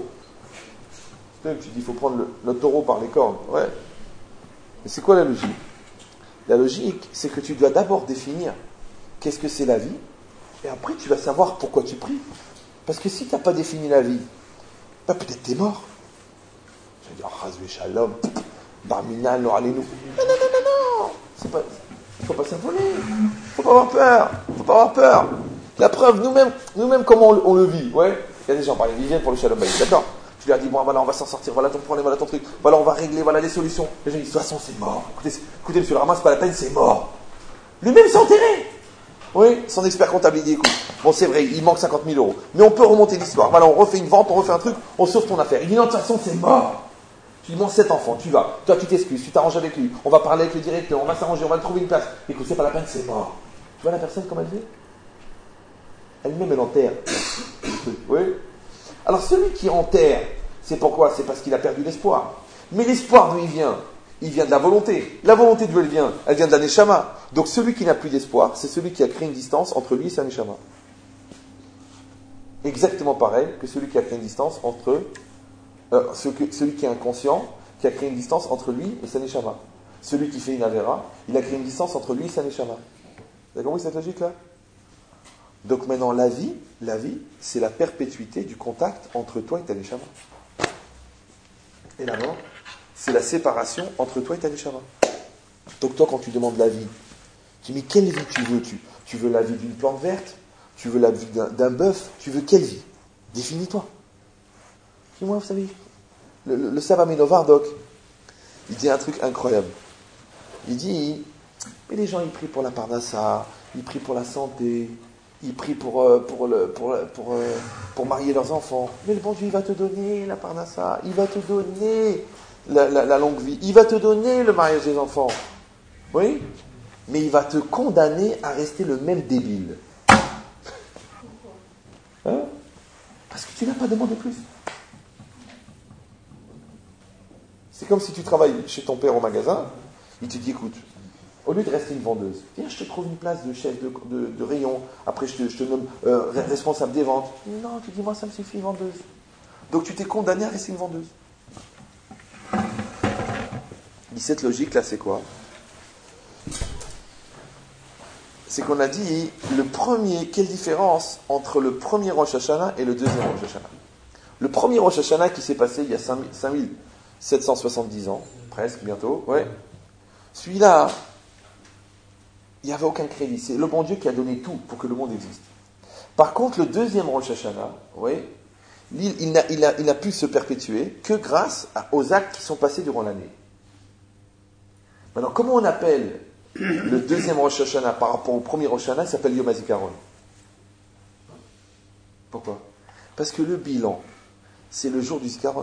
A: Tu dis, il faut prendre le, le taureau par les cornes. Ouais. Mais c'est quoi la logique? La logique, c'est que tu dois d'abord définir qu'est-ce que c'est la vie, et après, tu vas savoir pourquoi tu pries. Parce que si tu n'as pas défini la vie, bah, peut-être t'es mort. Je vais dire, Chazvé Shalom, Barmina, Noralenu. Non, non, non, non, non. C'est pas, il ne faut pas s'affoler. Il ne faut pas avoir peur. Il ne faut pas avoir peur. La preuve, nous-mêmes, nous-mêmes comment on, on le vit. Ouais. Il y a des gens, par exemple, ils viennent pour le Shalom Bayit. D'accord? Tu leur dis, bon, voilà, on va s'en sortir. Voilà ton problème, voilà ton truc. Voilà, on va régler, voilà les solutions. Les gens disent, de toute façon, c'est mort. Écoutez, écoutez monsieur le Rama, c'est pas la peine, c'est mort. Lui-même s'est enterré. Oui, son expert comptable, il dit, écoute, bon, c'est vrai, il manque cinquante mille euros. Mais on peut remonter l'histoire. Voilà, on refait une vente, on refait un truc, on sauve ton affaire. Il dit, non, de toute façon, c'est mort. Tu dis, bon, cet enfant, tu vas. Toi, tu t'excuses, tu t'arranges avec lui. On va parler avec le directeur, on va s'arranger, on va trouver une place. Écoute, c'est pas la peine, c'est mort. Tu vois la personne, comme elle fait? Elle-même, elle enterre. Oui. Alors, celui qui enterre, c'est pourquoi? C'est parce qu'il a perdu l'espoir. Mais l'espoir, d'où il vient? Il vient de la volonté. La volonté d'où elle vient? Elle vient de la neshama. Donc celui qui n'a plus d'espoir, c'est celui qui a créé une distance entre lui et sa neshama. Exactement pareil que celui qui a créé une distance entre... Euh, celui qui est inconscient, qui a créé une distance entre lui et sa neshama. Celui qui fait une avera, il a créé une distance entre lui et sa neshama. Vous avez compris cette logique-là? Donc maintenant, la vie, la vie, c'est la perpétuité du contact entre toi et ta neshama. Et la mort, c'est la séparation entre toi et ta neshama. Donc toi, quand tu demandes la vie, tu dis, mais quelle vie tu veux? tu, tu veux la vie d'une plante verte? Tu veux la vie d'un, d'un bœuf? Tu veux quelle vie? Définis-toi. Dis-moi, vous savez, le, le, le Saba Menovardok, il dit un truc incroyable. Il dit, mais les gens, ils prient pour la parnassa, ils prient pour la santé, ils prient pour, euh, pour, le, pour, pour, euh, pour marier leurs enfants. Mais le bon Dieu, il va te donner la parnassa, il va te donner la, la, la longue vie, il va te donner le mariage des enfants. Oui? Mais il va te condamner à rester le même débile. Hein? Parce que tu n'as pas demandé plus. C'est comme si tu travailles chez ton père au magasin, il te dit, écoute, au lieu de rester une vendeuse, viens, je te trouve une place de chef de, de, de rayon, après je te, je te nomme euh, responsable des ventes. Non, tu dis, moi ça me suffit, vendeuse. Donc tu t'es condamné à rester une vendeuse. Il dit, cette logique-là, c'est quoi? C'est qu'on a dit, le premier, quelle différence entre le premier Rosh Hashanah et le deuxième Rosh Hashanah? Le premier Rosh Hashanah qui s'est passé il y a cinq mille sept cent soixante-dix ans, presque, bientôt, ouais. Celui-là, il n'y avait aucun crédit. C'est le bon Dieu qui a donné tout pour que le monde existe. Par contre, le deuxième Rosh Hashanah, ouais, il, il, n'a, il, a, il n'a pu se perpétuer que grâce à, aux actes qui sont passés durant l'année. Maintenant, comment on appelle le deuxième Rosh Hashanah par rapport au premier Rosh Hashanah? Il s'appelle Yom HaZikaron. Pourquoi? Parce que le bilan, c'est le jour du Zikaron.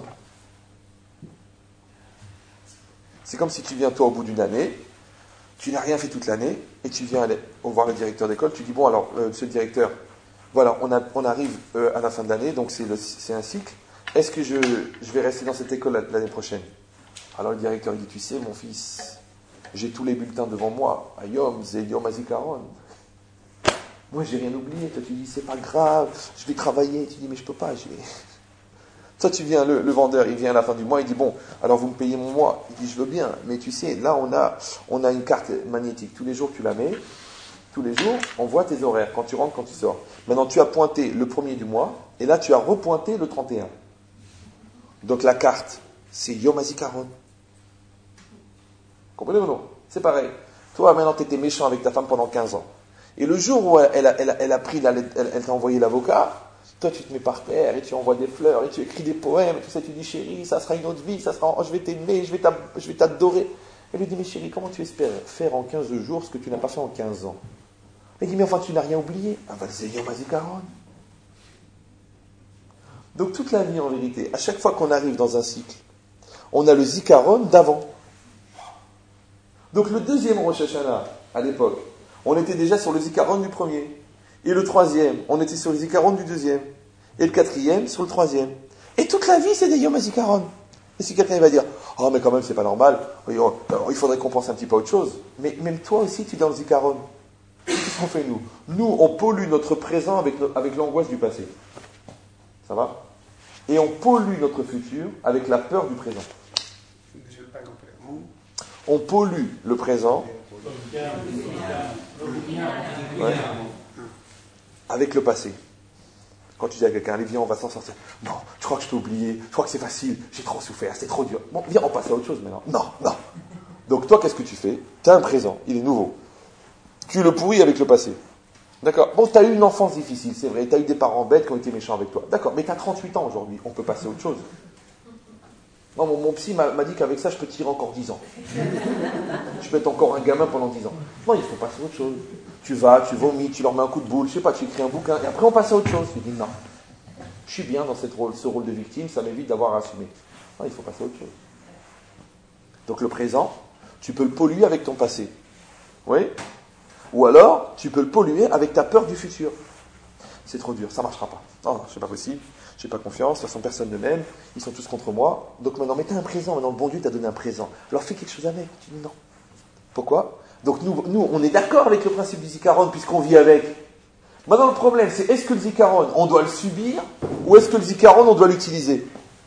A: C'est comme si tu viens, toi, au bout d'une année, tu n'as rien fait toute l'année, et tu viens aller voir le directeur d'école, tu dis, bon, alors, euh, monsieur le directeur, voilà, on, a, on arrive euh, à la fin de l'année, donc c'est, le, c'est un cycle, est-ce que je, je vais rester dans cette école l'année prochaine? Alors le directeur, il dit, tu sais, mon fils, j'ai tous les bulletins devant moi, à Yom, c'est Yom HaZikaron. Moi, j'ai rien oublié. Toi, tu dis, c'est pas grave, je vais travailler. Tu dis, mais je peux pas, je vais... Toi, tu viens, le, le vendeur, il vient à la fin du mois, il dit, bon, alors vous me payez mon mois. Il dit, je veux bien, mais tu sais, là, on a, on a une carte magnétique. Tous les jours, tu la mets. Tous les jours, on voit tes horaires, quand tu rentres, quand tu sors. Maintenant, tu as pointé le premier du mois, et là, tu as repointé le trente et un. Donc, la carte, c'est Yom HaZikaron. Comprenez ou non? C'est pareil. Toi, maintenant, tu étais méchant avec ta femme pendant quinze ans. Et le jour où elle a, elle a, elle a pris la, elle, elle t'a envoyé l'avocat, toi tu te mets par terre et tu envoies des fleurs et tu écris des poèmes et tout ça, tu dis chérie, ça sera une autre vie, ça sera, oh, je vais t'aimer, je vais, je vais t'adorer. Elle lui dit, mais chérie, comment tu espères faire en quinze jours ce que tu n'as pas fait en quinze ans? Elle dit, mais enfin tu n'as rien oublié. Ah ben c'est Yom HaZikaron. Donc toute la vie en vérité, à chaque fois qu'on arrive dans un cycle, on a le Zikaron d'avant. Donc le deuxième Rosh Hashanah, à l'époque, on était déjà sur le Zikaron du premier. Et le troisième, on était sur le Zikaron du deuxième. Et le quatrième, sur le troisième. Et toute la vie, c'est des Yom HaZikaron. Et si quelqu'un va dire, oh mais quand même, c'est pas normal, il faudrait qu'on pense un petit peu à autre chose. Mais même toi aussi, tu es dans le Zikaron. Qu'est-ce qu'on fait, nous? Nous, on pollue notre présent avec, no- avec l'angoisse du passé. Ça va? Et on pollue notre futur avec la peur du présent.
B: Je n'ai pas compris. On-
A: On pollue le présent ouais, avec le passé. Quand tu dis à quelqu'un, allez, viens, on va s'en sortir. Non, je crois que je t'ai oublié, je crois que c'est facile, j'ai trop souffert, c'est trop dur. Bon, viens, on passe à autre chose maintenant. Non, non. Donc toi, qu'est-ce que tu fais? Tu as un présent, il est nouveau. Tu le pourris avec le passé. D'accord? Bon, tu as eu une enfance difficile, c'est vrai, tu as eu des parents bêtes qui ont été méchants avec toi. D'accord, mais tu as trente-huit ans aujourd'hui, on peut passer à autre chose. Non, mon, mon psy m'a, m'a dit qu'avec ça, je peux tirer encore dix ans. Je peux être encore un gamin pendant dix ans. Non, il faut passer à autre chose. Tu vas, tu vomis, tu leur mets un coup de boule, je sais pas, tu écris un bouquin, et après on passe à autre chose. Tu dis non, je suis bien dans cette rôle, ce rôle de victime, ça m'évite d'avoir à assumer. Non, il faut passer à autre chose. Donc le présent, tu peux le polluer avec ton passé. Oui? Ou alors, tu peux le polluer avec ta peur du futur. C'est trop dur, ça ne marchera pas. Non, non, c'est pas possible, j'ai pas confiance, de toute façon personne ne m'aime, ils sont tous contre moi. Donc maintenant, mais t'as un présent, maintenant le bon Dieu t'a donné un présent. Alors fais quelque chose avec. Tu dis non. Pourquoi? Donc nous, nous, on est d'accord avec le principe du Zikaron puisqu'on vit avec. Maintenant le problème, c'est est-ce que le Zikaron, on doit le subir ou est-ce que le Zikaron, on doit l'utiliser?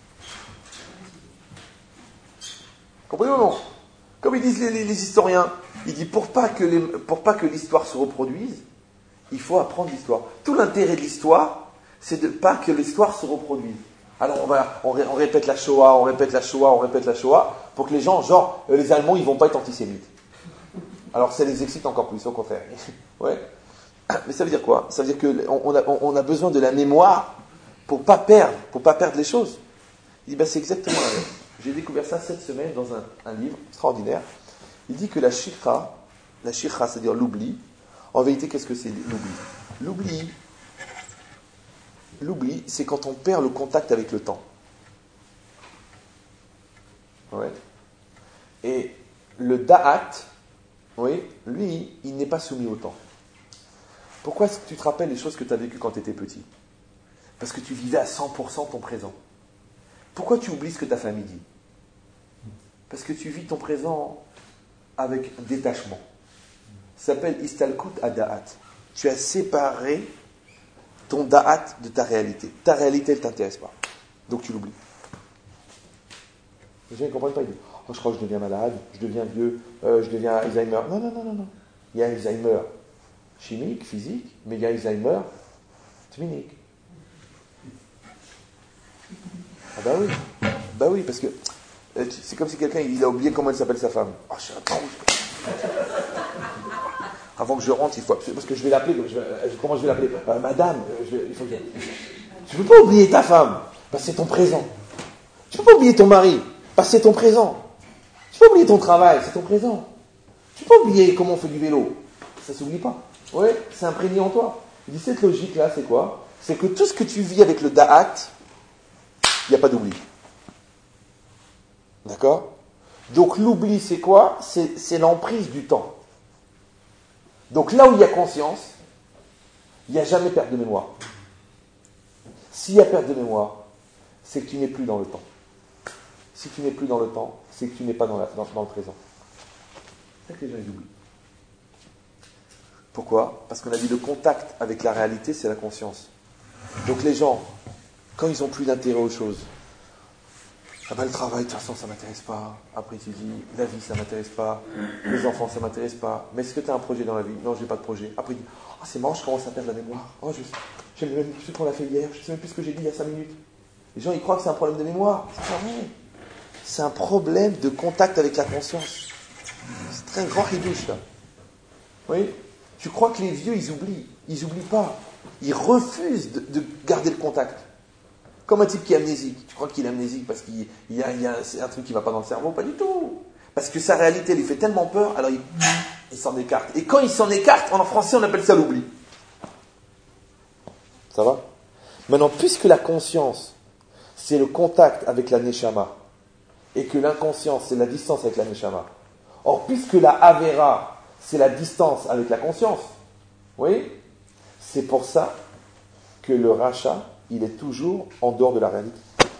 A: Comprenez ou non? Comme ils disent les, les, les historiens, ils disent pour pas que les, pour pas que l'histoire se reproduise, il faut apprendre l'histoire. Tout l'intérêt de l'histoire, c'est de pas que l'histoire se reproduise. Alors on, va, on, ré, on répète la Shoah, on répète la Shoah, on répète la Shoah, pour que les gens, genre, les Allemands, ils vont pas être antisémites. Alors ça les excite encore plus, au contraire. Ouais. Mais ça veut dire quoi? Ça veut dire qu'on a, on a besoin de la mémoire pour pas perdre, pour pas perdre les choses. Il dit, ben, c'est exactement la même. J'ai découvert ça cette semaine dans un, un livre extraordinaire. Il dit que la shikha, la shikha, c'est-à-dire l'oubli, en vérité, qu'est-ce que c'est l'oubli? L'oubli, l'oubli, c'est quand on perd le contact avec le temps. Ouais. Et le da'at, oui, lui, il n'est pas soumis au temps. Pourquoi est-ce que tu te rappelles les choses que tu as vécues quand tu étais petit? Parce que tu vivais à cent pour cent ton présent. Pourquoi tu oublies ce que ta famille dit? Parce que tu vis ton présent avec détachement. Ça s'appelle istalkut ada'at. Tu as séparé ton da'at de ta réalité. Ta réalité, elle ne t'intéresse pas. Donc tu l'oublies. Les gens ne comprennent pas. Ils disent, oh, je crois que je deviens malade, je deviens vieux, euh, je deviens Alzheimer. Non, non, non, non, non. Il y a Alzheimer chimique, physique, mais il y a Alzheimer tminique. Ah bah oui. Bah oui, parce que euh, c'est comme si quelqu'un il a oublié comment elle s'appelle sa femme. Oh, je suis un trou. Avant que je rentre, il faut absolument... Parce que je vais l'appeler. Je vais, comment je vais l'appeler euh, Madame. Je vais, il faut que je... Tu ne peux pas oublier ta femme, parce que c'est ton présent. Tu ne peux pas oublier ton mari, parce que c'est ton présent. Tu ne peux pas oublier ton travail, c'est ton présent. Tu ne peux pas oublier comment on fait du vélo. Ça ne s'oublie pas. Oui, c'est imprégné en toi. Il dit, cette logique-là, c'est quoi? C'est que tout ce que tu vis avec le da'at, il n'y a pas d'oubli. D'accord? Donc l'oubli, c'est quoi? c'est, c'est l'emprise du temps. Donc là où il y a conscience, il n'y a jamais perte de mémoire. S'il y a perte de mémoire, c'est que tu n'es plus dans le temps. Si tu n'es plus dans le temps, c'est que tu n'es pas dans, la, dans, dans le présent. C'est ça que les gens ils oublient. Pourquoi? Parce qu'on a dit le contact avec la réalité, c'est la conscience. Donc les gens, quand ils n'ont plus d'intérêt aux choses, ah ben le travail, de toute façon, ça ne m'intéresse pas. Après, tu dis, la vie, ça ne m'intéresse pas. Les enfants, ça ne m'intéresse pas. Mais est-ce que tu as un projet dans la vie? Non, je n'ai pas de projet. Après, il dit, oh, c'est marrant, je commence à perdre la mémoire. Oh, je sais même plus ce qu'on a fait hier. Je ne sais même plus ce que j'ai dit il y a cinq minutes. Les gens, ils croient que c'est un problème de mémoire. C'est pas vrai. C'est un problème de contact avec la conscience. C'est très grand ridouche, là. Oui? Tu crois que les vieux, ils oublient. Ils n'oublient pas. Ils refusent de, de garder le contact. Comme un type qui est amnésique. Tu crois qu'il est amnésique parce qu'il y a, il y a un, un truc qui ne va pas dans le cerveau? Pas du tout. Parce que sa réalité lui fait tellement peur, alors il, il s'en écarte. Et quand il s'en écarte, en français, on appelle ça l'oubli. Ça va? Maintenant, puisque la conscience, c'est le contact avec la neshama, et que l'inconscience, c'est la distance avec la neshama. Or, puisque la avera, c'est la distance avec la conscience, oui, c'est pour ça que le rachat, il est toujours en dehors de la réalité.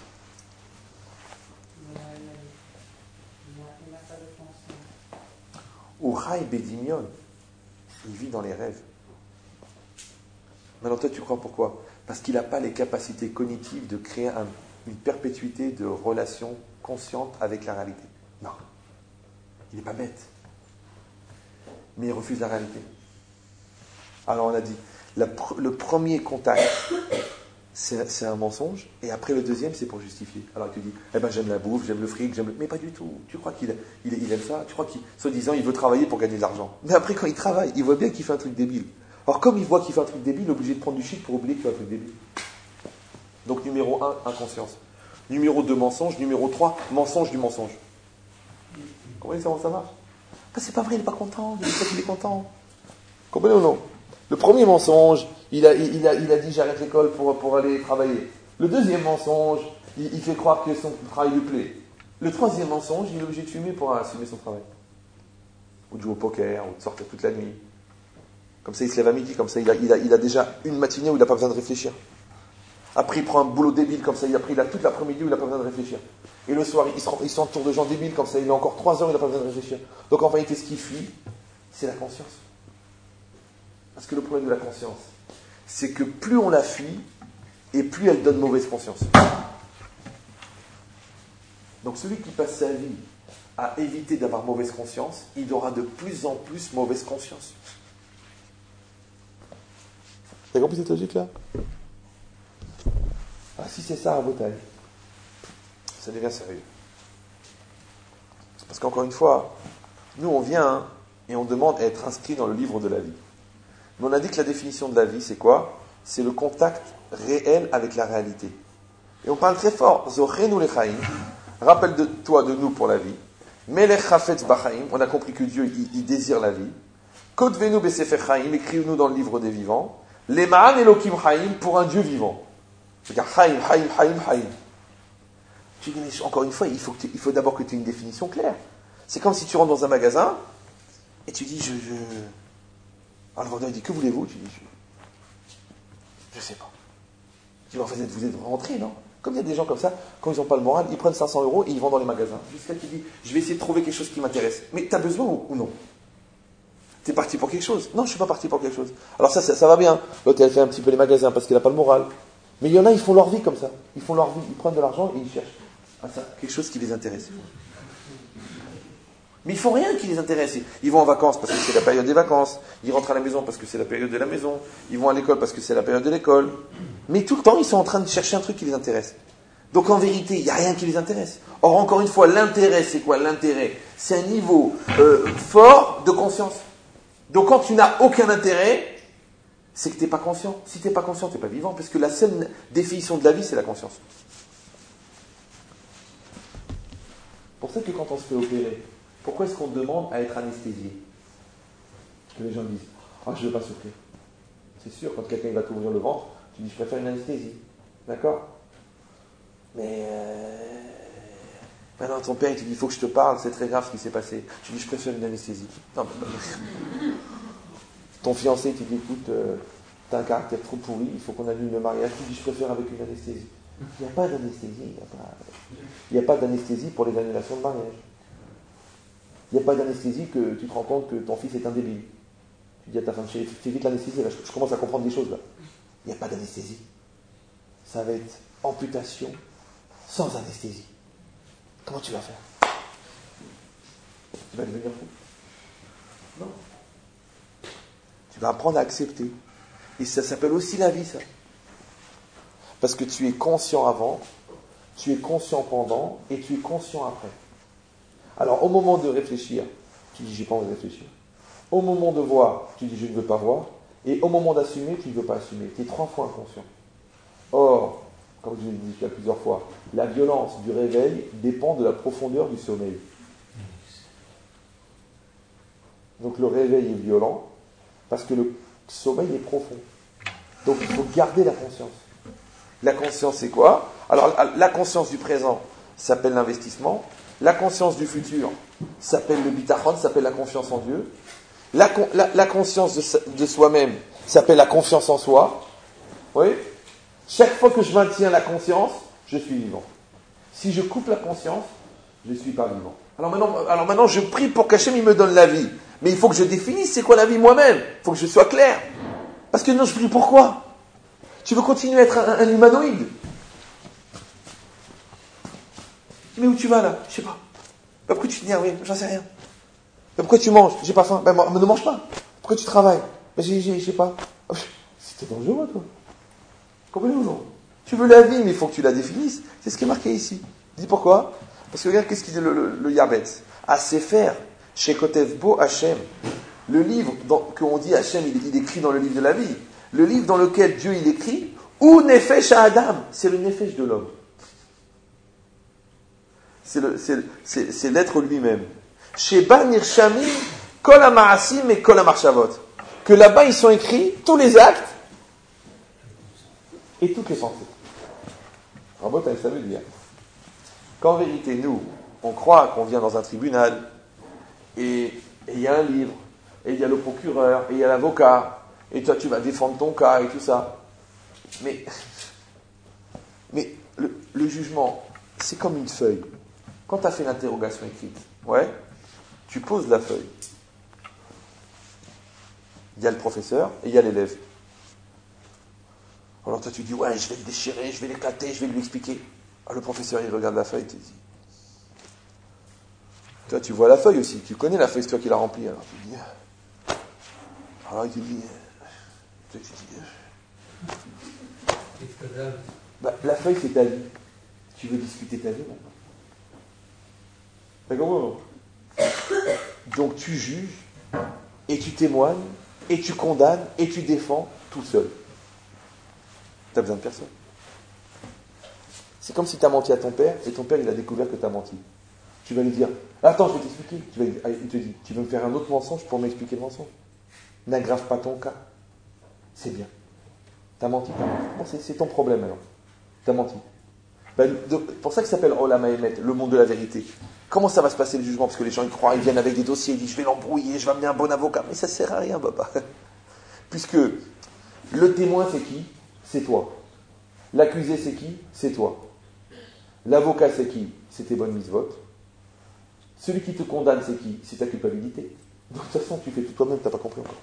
A: Uchai Bedimion, il vit dans les rêves. Maintenant, toi, tu crois pourquoi? Parce qu'il n'a pas les capacités cognitives de créer un, une perpétuité de relation consciente avec la réalité. Non. Il n'est pas bête. Mais il refuse la réalité. Alors, on a dit, la, le premier contact, c'est, c'est un mensonge, et après le deuxième, c'est pour justifier. Alors il te dit, eh ben j'aime la bouffe, j'aime le fric, j'aime le... Mais pas du tout. Tu crois qu'il il, il aime ça? Tu crois qu'il, soi-disant, il veut travailler pour gagner de l'argent. Mais après, quand il travaille, il voit bien qu'il fait un truc débile. Alors comme il voit qu'il fait un truc débile, il est obligé de prendre du shit pour oublier qu'il fait un truc débile. Donc numéro un, inconscience. Numéro deux, mensonge. Numéro trois, mensonge du mensonge. Comprenez comment ça marche? Ben, c'est pas vrai, il n'est pas content, il dit qu'il est content. Comprenez ou non? Le premier mensonge, il a, il a, il a dit j'arrête l'école pour, pour aller travailler. Le deuxième mensonge, il, il fait croire que son travail lui plaît. Le troisième mensonge, il est obligé de fumer pour assumer son travail. Ou de jouer au poker, ou de sortir toute la nuit. Comme ça, il se lève à midi, comme ça, il a, il a, il a déjà une matinée où il n'a pas besoin de réfléchir. Après, il prend un boulot débile, comme ça, il a pris il a toute l'après-midi où il n'a pas besoin de réfléchir. Et le soir, il, se, il s'entoure de gens débiles, comme ça, il a encore trois heures, il n'a pas besoin de réfléchir. Donc en réalité, ce qui fuit, c'est la conscience. Parce que le problème de la conscience, c'est que plus on la fuit, et plus elle donne mauvaise conscience. Donc celui qui passe sa vie à éviter d'avoir mauvaise conscience, il aura de plus en plus mauvaise conscience. T'as compris cette logique-là? Ah, si c'est ça, à votre avis, ça devient sérieux. C'est parce qu'encore une fois, nous on vient et on demande à être inscrit dans le livre de la vie. Mais on a dit que la définition de la vie, c'est quoi? C'est le contact réel avec la réalité. Et on parle très fort. Zochenu lechaim. Rappelle-toi de nous pour la vie. Melech chafetz bachaim. On a compris que Dieu, il, il désire la vie. Kotvenu besefer chaim. Écris-nous dans le livre des vivants. Lema'an elokim chaim. Pour un Dieu vivant. C'est-à-dire chaim, chaim, chaim, chaim. Tu dis, mais encore une fois, il faut, que tu, il faut d'abord que tu aies une définition claire. C'est comme si tu rentres dans un magasin et tu dis, je... je... Alors le vendeur dit, que voulez-vous? Tu dis, je ne sais pas. Tu dis, en fait, vous êtes rentrés, non? Comme il y a des gens comme ça, quand ils n'ont pas le moral, ils prennent cinq cents euros et ils vont dans les magasins. Jusqu'à ce qu'ils disent, je vais essayer de trouver quelque chose qui m'intéresse. Mais tu as besoin ou, ou non? Tu es parti pour quelque chose? Non, je ne suis pas parti pour quelque chose. Alors ça, ça, ça va bien. L'autre, elle fait un petit peu les magasins parce qu'elle n'a pas le moral. Mais il y en a, ils font leur vie comme ça. Ils font leur vie, ils prennent de l'argent et ils cherchent ah, ça, quelque chose qui les intéresse. Mais ils font rien qui les intéresse. Ils vont en vacances parce que c'est la période des vacances. Ils rentrent à la maison parce que c'est la période de la maison. Ils vont à l'école parce que c'est la période de l'école. Mais tout le temps, ils sont en train de chercher un truc qui les intéresse. Donc en vérité, il n'y a rien qui les intéresse. Or, encore une fois, l'intérêt, c'est quoi? L'intérêt, c'est un niveau euh, fort de conscience. Donc quand tu n'as aucun intérêt, c'est que tu n'es pas conscient. Si tu n'es pas conscient, tu n'es pas vivant, parce que la seule définition de la vie, c'est la conscience. Pour ça que quand on se fait opérer, pourquoi est-ce qu'on demande à être anesthésié? Que les gens disent, ah, je ne veux pas souffrir. C'est sûr, quand quelqu'un va t'ouvrir le ventre, tu dis, je préfère une anesthésie. D'accord? Mais euh... maintenant, ton père, il te dit, il faut que je te parle, c'est très grave ce qui s'est passé. Tu dis, je préfère une anesthésie. Non, mais pas... Ton fiancé, tu dis, écoute, euh, t'as un caractère trop pourri, il faut qu'on annule le mariage. Tu dis, je préfère avec une anesthésie. Il n'y a pas d'anesthésie. Il n'y a pas, il n'y a pas d'anesthésie pour les annulations de mariage. Il n'y a pas d'anesthésie que tu te rends compte que ton fils est un débile. Tu dis à ta femme, fais vite l'anesthésie, là, je, je commence à comprendre des choses là. Il n'y a pas d'anesthésie. Ça va être amputation sans anesthésie. Comment tu vas faire? Tu vas devenir fou? Non. Tu vas apprendre à accepter. Et ça s'appelle aussi la vie, ça. Parce que tu es conscient avant, tu es conscient pendant, et tu es conscient après. Alors, au moment de réfléchir, tu dis, j'ai pas envie de réfléchir. Au moment de voir, tu dis, je ne veux pas voir. Et au moment d'assumer, tu ne veux pas assumer. Tu es trois fois inconscient. Or, comme je l'ai dit il y a plusieurs fois, la violence du réveil dépend de la profondeur du sommeil. Donc le réveil est violent parce que le sommeil est profond. Donc il faut garder la conscience. La conscience, c'est quoi? Alors la conscience du présent s'appelle l'investissement. La conscience du futur s'appelle le bitachon, s'appelle la confiance en Dieu. La, la, la conscience de, de soi-même s'appelle la confiance en soi. Oui. Chaque fois que je maintiens la conscience, je suis vivant. Si je coupe la conscience, je ne suis pas vivant. Alors maintenant, alors maintenant, je prie pour qu'Hachem il me donne la vie. Mais il faut que je définisse c'est quoi la vie moi-même. Il faut que je sois clair. Parce que non, je prie pourquoi? Tu veux continuer à être un, un humanoïde? Mais où tu vas là? Je sais pas. Bah, pourquoi tu te dis, ah oui, j'en sais rien. Bah, pourquoi tu manges? J'ai pas faim. Bah, ne mange pas. Pourquoi tu travailles? Bah, j'ai, j'ai, je sais pas. C'était dangereux, toi. Comprenez-vous, non? Tu veux la vie, mais il faut que tu la définisses. C'est ce qui est marqué ici. Dis pourquoi? Parce que regarde, qu'est-ce qu'il dit le, le, le Yabetz? À Sefer, chez Kotev Bo Hachem. Le livre dans, qu'on dit Hachem, il, il écrit dans le livre de la vie. Le livre dans lequel Dieu il écrit, ou Nefesh à Adam. C'est le Nefesh de l'homme. C'est, le, c'est, c'est, c'est l'être lui-même. Chez Banir Shami, Kol HaMa'asim et Kol HaMarshavot. Que là-bas, ils sont écrits tous les actes et toutes les pensées. Rabotai, ça veut dire qu'en vérité, nous, on croit qu'on vient dans un tribunal et il y a un livre, et il y a le procureur, et il y a l'avocat, et toi tu vas défendre ton cas et tout ça. Mais, mais le, le jugement, c'est comme une feuille. Quand tu as fait l'interrogation écrite, ouais, tu poses la feuille. Il y a le professeur et il y a l'élève. Alors toi tu dis, ouais, je vais le déchirer, je vais l'éclater, je vais lui expliquer. Alors le professeur il regarde la feuille et te dit, toi tu vois la feuille aussi, tu connais la feuille, c'est toi qui l'as remplie. Alors tu dis, alors il te dit, toi tu dis, bah, la feuille c'est ta vie. Tu veux discuter ta vie maintenant? T'as compris? Donc tu juges, et tu témoignes, et tu condamnes, et tu défends tout seul. T'as besoin de personne. C'est comme si tu as menti à ton père, et ton père il a découvert que tu as menti. Tu vas lui dire, attends, je vais t'expliquer. Tu vas, il te dit, tu veux me faire un autre mensonge pour m'expliquer le mensonge? N'aggrave pas ton cas. C'est bien. T'as menti, t'as menti. Bon, c'est, c'est ton problème alors. T'as menti. Ben, de, pour ça qu'il s'appelle Olam Haemet, le monde de la vérité. Comment ça va se passer le jugement? Parce que les gens ils croient, ils viennent avec des dossiers, ils disent je vais l'embrouiller, je vais amener un bon avocat. Mais ça sert à rien, papa. Puisque le témoin c'est qui? C'est toi. L'accusé c'est qui? C'est toi. L'avocat c'est qui? C'est tes bonnes mises-votes. Celui qui te condamne c'est qui? C'est ta culpabilité. Donc de toute façon tu fais tout toi-même, t'as pas compris encore.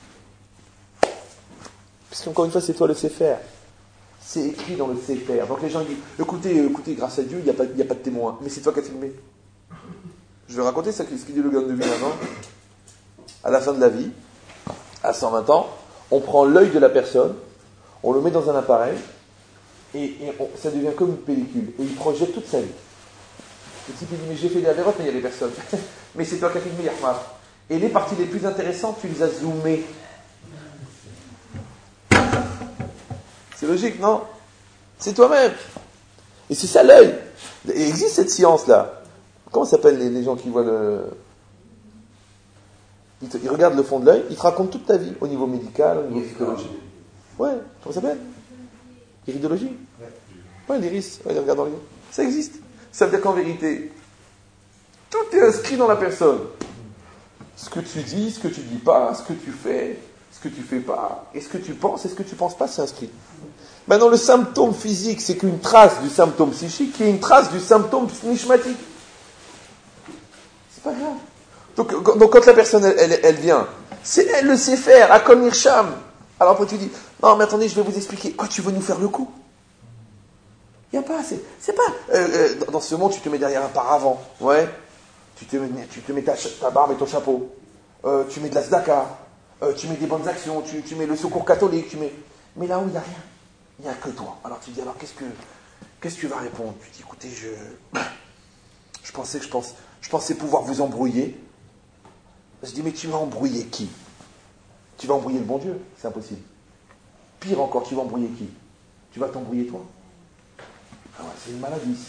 A: Puisqu'encore une fois c'est toi le Sefer. C'est écrit dans le Sefer. Donc les gens disent, écoutez, écoutez, grâce à Dieu, il n'y a, a pas de témoin. Mais c'est toi qui as filmé. Je vais raconter ça, ce qu'il dit le gars de Vilna. À la fin de la vie, à cent vingt ans, on prend l'œil de la personne, on le met dans un appareil, et, et on, ça devient comme une pellicule. Et il projette toute sa vie. Le type il dit, mais j'ai fait des avérotes, mais il y avait personne. Mais c'est toi qui as filmé, Yahmar. Et les parties les plus intéressantes, tu les as zoomées. C'est logique, non? C'est toi-même. Et c'est ça l'œil. Il existe cette science-là. Comment s'appellent les, les gens qui voient le... Ils, te, ils regardent le fond de l'œil, ils te racontent toute ta vie, au niveau médical, au niveau psychologique. Ouais, comment ça s'appelle? Iridologie? Ouais, l'iris. Ouais, ils regardent dans les yeux. Ça existe. Ça veut dire qu'en vérité, tout est inscrit dans la personne. Ce que tu dis, ce que tu dis pas, ce que tu fais, ce que tu fais pas, et ce que tu penses, et ce que tu penses pas, c'est inscrit. Maintenant, le symptôme physique, c'est qu'une trace du symptôme psychique qui est une trace du symptôme nishmatique. C'est pas grave. Donc, donc quand la personne, elle, elle, elle vient, c'est elle le sait faire, à Kol Nirsham. Alors après tu dis, non mais attendez, je vais vous expliquer. Quoi, tu veux nous faire le coup? Il n'y a pas, c'est, c'est pas... Euh, euh, dans ce monde, tu te mets derrière un paravent, ouais. Tu te mets, tu te mets ta, ta barbe et ton chapeau. Euh, tu mets de la tzedaka. Euh, tu mets des bonnes actions. Tu, tu mets le secours catholique. Tu mets... Mais là où il n'y a rien, il n'y a que toi. Alors tu dis, alors qu'est-ce que, qu'est-ce que tu vas répondre? Tu dis, écoutez, je... Je pensais que je pense... Je pensais pouvoir vous embrouiller. Je dis, mais tu vas embrouiller qui? Tu vas embrouiller le bon Dieu? C'est impossible. Pire encore, tu vas embrouiller qui? Tu vas t'embrouiller toi? Ah ouais, c'est une maladie.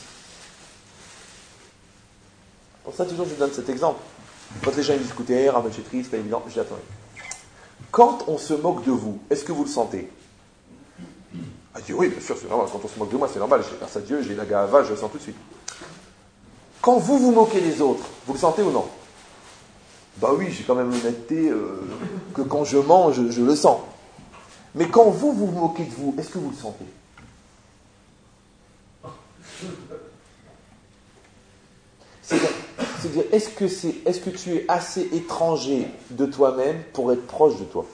A: Pour ça, toujours, je vous donne cet exemple. Quand les gens me disent, écoutez, Rav Chetri, c'est pas évident, je dis, attendez. Quand on se moque de vous, est-ce que vous le sentez? Ah, je dis, oui, bien sûr, c'est normal. Quand on se moque de moi, c'est normal. J'ai grâce à Dieu, j'ai la gava, je le sens tout de suite. Quand vous vous moquez des autres, vous le sentez ou non? Bah oui, j'ai quand même l'honnêteté euh, que quand je mange, je, je le sens. Mais quand vous vous moquez de vous, est-ce que vous le sentez? C'est-à-dire, c'est-à-dire est-ce que c'est, est-ce que tu es assez étranger de toi-même pour être proche de toi?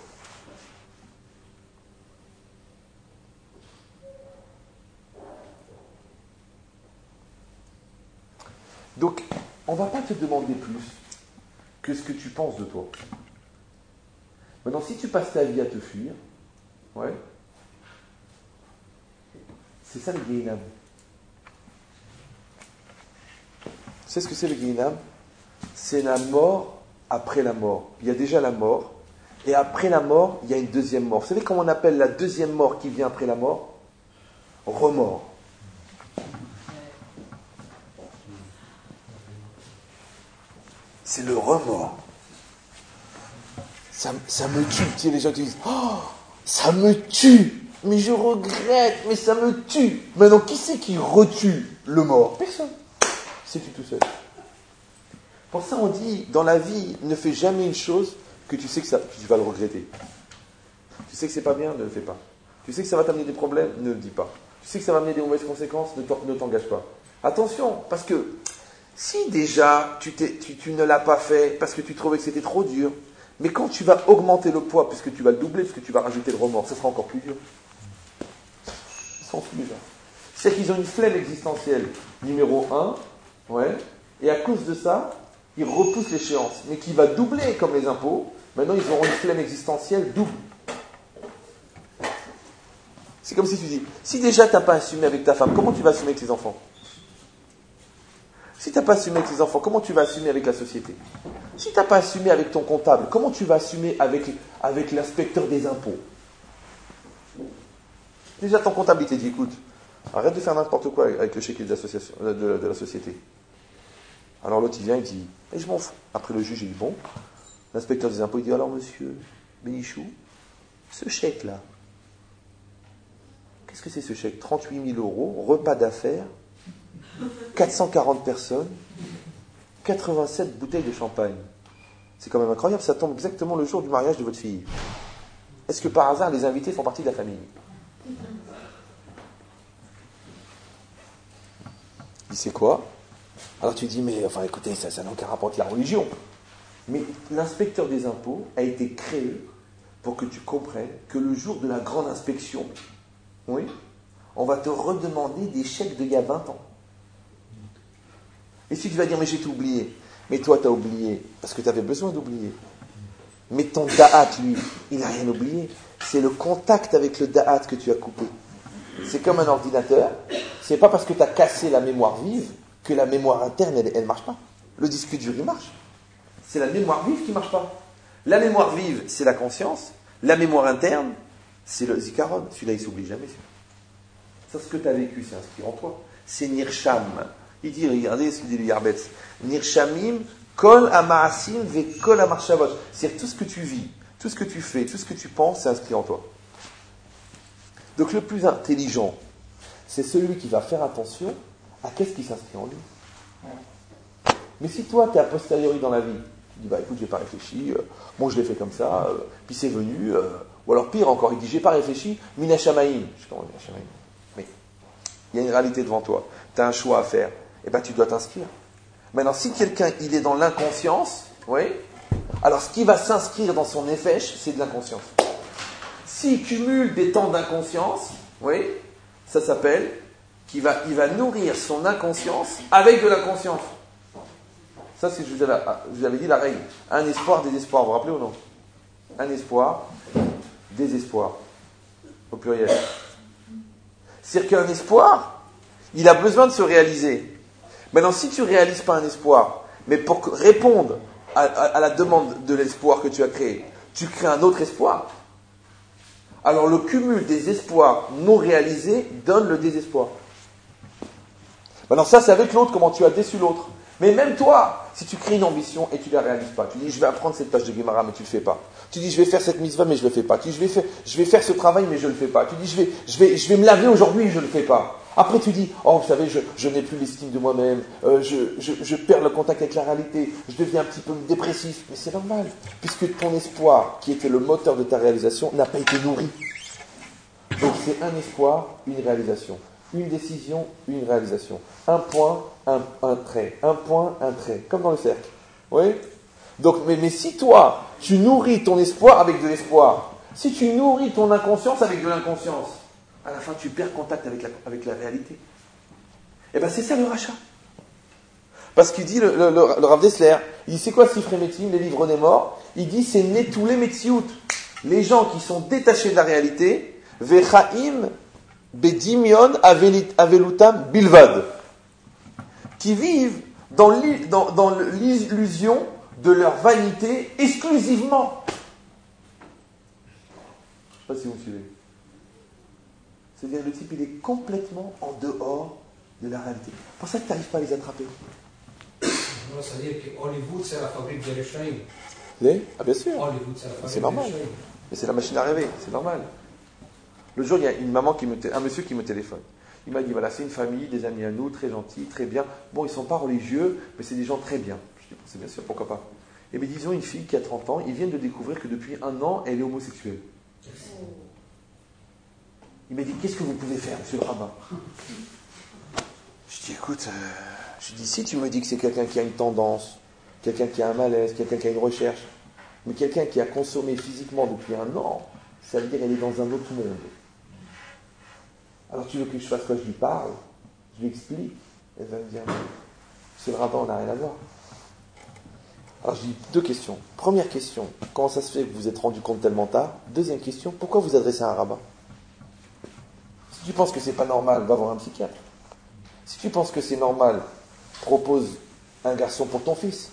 A: Donc, on ne va pas te demander plus que ce que tu penses de toi. Maintenant, si tu passes ta vie à te fuir, ouais, c'est ça le Gehinam. Tu sais ce que c'est le Gehinam? C'est la mort après la mort. Il y a déjà la mort, et après la mort, il y a une deuxième mort. Vous savez comment on appelle la deuxième mort qui vient après la mort? Remords. C'est le remords. Ça, ça me tue. Tu sais, les gens qui disent, oh, ça me tue. Mais je regrette, mais ça me tue. Maintenant, qui c'est qui retue le mort? Personne. C'est tu tout seul. Pour ça, on dit, dans la vie, ne fais jamais une chose que tu sais que, ça, que tu vas le regretter. Tu sais que c'est pas bien, ne le fais pas. Tu sais que ça va t'amener des problèmes, ne le dis pas. Tu sais que ça va amener des mauvaises conséquences, ne, ne t'engage pas. Attention, parce que si déjà tu, tu, tu ne l'as pas fait parce que tu trouvais que c'était trop dur, mais quand tu vas augmenter le poids, puisque tu vas le doubler, puisque tu vas rajouter le remords, ce sera encore plus dur. Ils sont fous déjà. C'est qu'ils ont une flemme existentielle, numéro un, ouais, et à cause de ça, ils repoussent l'échéance, mais qui va doubler comme les impôts. Maintenant, ils auront une flemme existentielle double. C'est comme si tu dis, si déjà tu n'as pas assumé avec ta femme, comment tu vas assumer avec tes enfants? Si tu n'as pas assumé avec tes enfants, comment tu vas assumer avec la société? Si tu n'as pas assumé avec ton comptable, comment tu vas assumer avec, avec l'inspecteur des impôts? Déjà, ton comptable, il t'a dit, écoute, arrête de faire n'importe quoi avec le chéquier de, l'association, de, de, de la société. Alors l'autre, il vient, il dit, eh, je m'en fous. Après le juge, il dit, bon. L'inspecteur des impôts, il dit, alors monsieur Bénichou, ce chèque-là, qu'est-ce que c'est ce chèque? trente-huit mille euros, repas d'affaires, quatre cent quarante personnes, quatre-vingt-sept bouteilles de champagne. C'est quand même incroyable, ça tombe exactement le jour du mariage de votre fille. Est-ce que par hasard, les invités font partie de la famille? Il dit, c'est quoi? Alors tu dis, mais enfin écoutez, ça, ça n'a aucun rapport avec la religion. Mais l'inspecteur des impôts a été créé pour que tu comprennes que le jour de la grande inspection, oui, on va te redemander des chèques d'il y a vingt ans. Et si tu vas dire, mais j'ai tout oublié. Mais toi, tu as oublié, parce que tu avais besoin d'oublier. Mais ton da'at, lui, il n'a rien oublié. C'est le contact avec le da'at que tu as coupé. C'est comme un ordinateur. C'est pas parce que tu as cassé la mémoire vive que la mémoire interne, elle ne marche pas. Le disque dur, il marche. C'est la mémoire vive qui ne marche pas. La mémoire vive, c'est la conscience. La mémoire interne, c'est le zikaron. Celui-là, il ne s'oublie jamais. Celui-là. Ça, ce que tu as vécu, c'est inscrit en toi. C'est Nirsham. Il dit, regardez ce qu'il dit le Yarbetz. Nirshamim, kol amaasim ve kol amarchavot. C'est-à-dire tout ce que tu vis, tout ce que tu fais, tout ce que tu penses, c'est inscrit en toi. Donc le plus intelligent, c'est celui qui va faire attention à qu'est-ce qui s'inscrit en lui. Mais si toi, tu es a posteriori dans la vie, tu dis, bah écoute, j'ai pas réfléchi, euh, bon, je l'ai fait comme ça, euh, puis c'est venu, euh, ou alors pire encore, il dit, j'ai pas réfléchi, minashamaim. Je sais comment minashamaim. Mais il y a une réalité devant toi, tu as un choix à faire, et ben tu dois t'inscrire. Maintenant, si quelqu'un, il est dans l'inconscience, oui, alors ce qui va s'inscrire dans son nefesh, c'est de l'inconscience. S'il cumule des temps d'inconscience, oui, ça s'appelle qu'il va, il va nourrir son inconscience avec de l'inconscience. Ça, c'est, je vous avais, je vous avais dit la règle. Un espoir, désespoir. Vous vous rappelez ou non? Un espoir, désespoir. Au pluriel. C'est-à-dire qu'un espoir, il a besoin de se réaliser. Maintenant, si tu ne réalises pas un espoir, mais pour répondre à, à, à la demande de l'espoir que tu as créé, tu crées un autre espoir, alors le cumul des espoirs non réalisés donne le désespoir. Maintenant, ça, c'est avec l'autre, comment tu as déçu l'autre. Mais même toi, si tu crées une ambition et tu ne la réalises pas, tu dis je vais apprendre cette tâche de Gemara mais tu ne le fais pas. Tu dis je vais faire cette mitzvah mais je ne le fais pas. Tu dis je vais faire, je vais faire ce travail mais je ne le fais pas. Tu dis je vais, je vais, je vais me laver aujourd'hui et je ne le fais pas. Après tu dis oh vous savez je, je n'ai plus l'estime de moi-même, euh, je, je, je perds le contact avec la réalité, je deviens un petit peu dépressif. Mais c'est normal puisque ton espoir qui était le moteur de ta réalisation n'a pas été nourri. Donc c'est un espoir, une réalisation. Une décision, une réalisation. Un point, un, un trait. Un point, un trait. Comme dans le cercle. Oui? Donc, mais, mais si toi, tu nourris ton espoir avec de l'espoir, si tu nourris ton inconscience avec de l'inconscience, à la fin, tu perds contact avec la, avec la réalité. Et bien, c'est ça le rachat. Parce qu'il dit, le, le, le, le Rav Dessler, il dit, c'est quoi Sifrei Metim, les livres des morts? Il dit, c'est né tous les Metsiout. Les gens qui sont détachés de la réalité, Vechaim, Bedimion Avelutam Bilvad, qui vivent dans, dans, dans l'illusion de leur vanité exclusivement. Je ne sais pas si vous me suivez. C'est-à-dire le type, il est complètement en dehors de la réalité. C'est pour ça que tu n'arrives pas à les attraper.
E: Non, c'est-à-dire que Hollywood, c'est la fabrique de l'échelle.
A: Ah bien sûr.
E: Hollywood, c'est la fabrique
A: c'est normal.
E: de l'échelle.
A: Mais c'est la machine à rêver, c'est normal. Le jour, il y a une maman qui me t... un monsieur qui me téléphone. Il m'a dit, voilà, c'est une famille, des amis à nous, très gentils, très bien. Bon, ils ne sont pas religieux, mais c'est des gens très bien. Je dis, bon, c'est bien sûr, pourquoi pas. Et bien, disons, une fille qui a trente ans, ils viennent de découvrir que depuis un an, elle est homosexuelle. Il m'a dit, qu'est-ce que vous pouvez faire, monsieur le rabbin? Je dis, écoute, euh... je dis, si tu me dis que c'est quelqu'un qui a une tendance, quelqu'un qui a un malaise, quelqu'un qui a une recherche, mais quelqu'un qui a consommé physiquement depuis un an, ça veut dire qu'elle est dans un autre monde. Alors tu veux que je fasse quoi? Je lui parle, je lui explique. Elle va me dire, c'est le rabbin, on n'a rien à voir. Alors je dis deux questions. Première question, comment ça se fait que vous vous êtes rendu compte tellement tard? Deuxième question, pourquoi vous adressez à un rabbin? Si tu penses que c'est pas normal, va voir un psychiatre. Si tu penses que c'est normal, propose un garçon pour ton fils.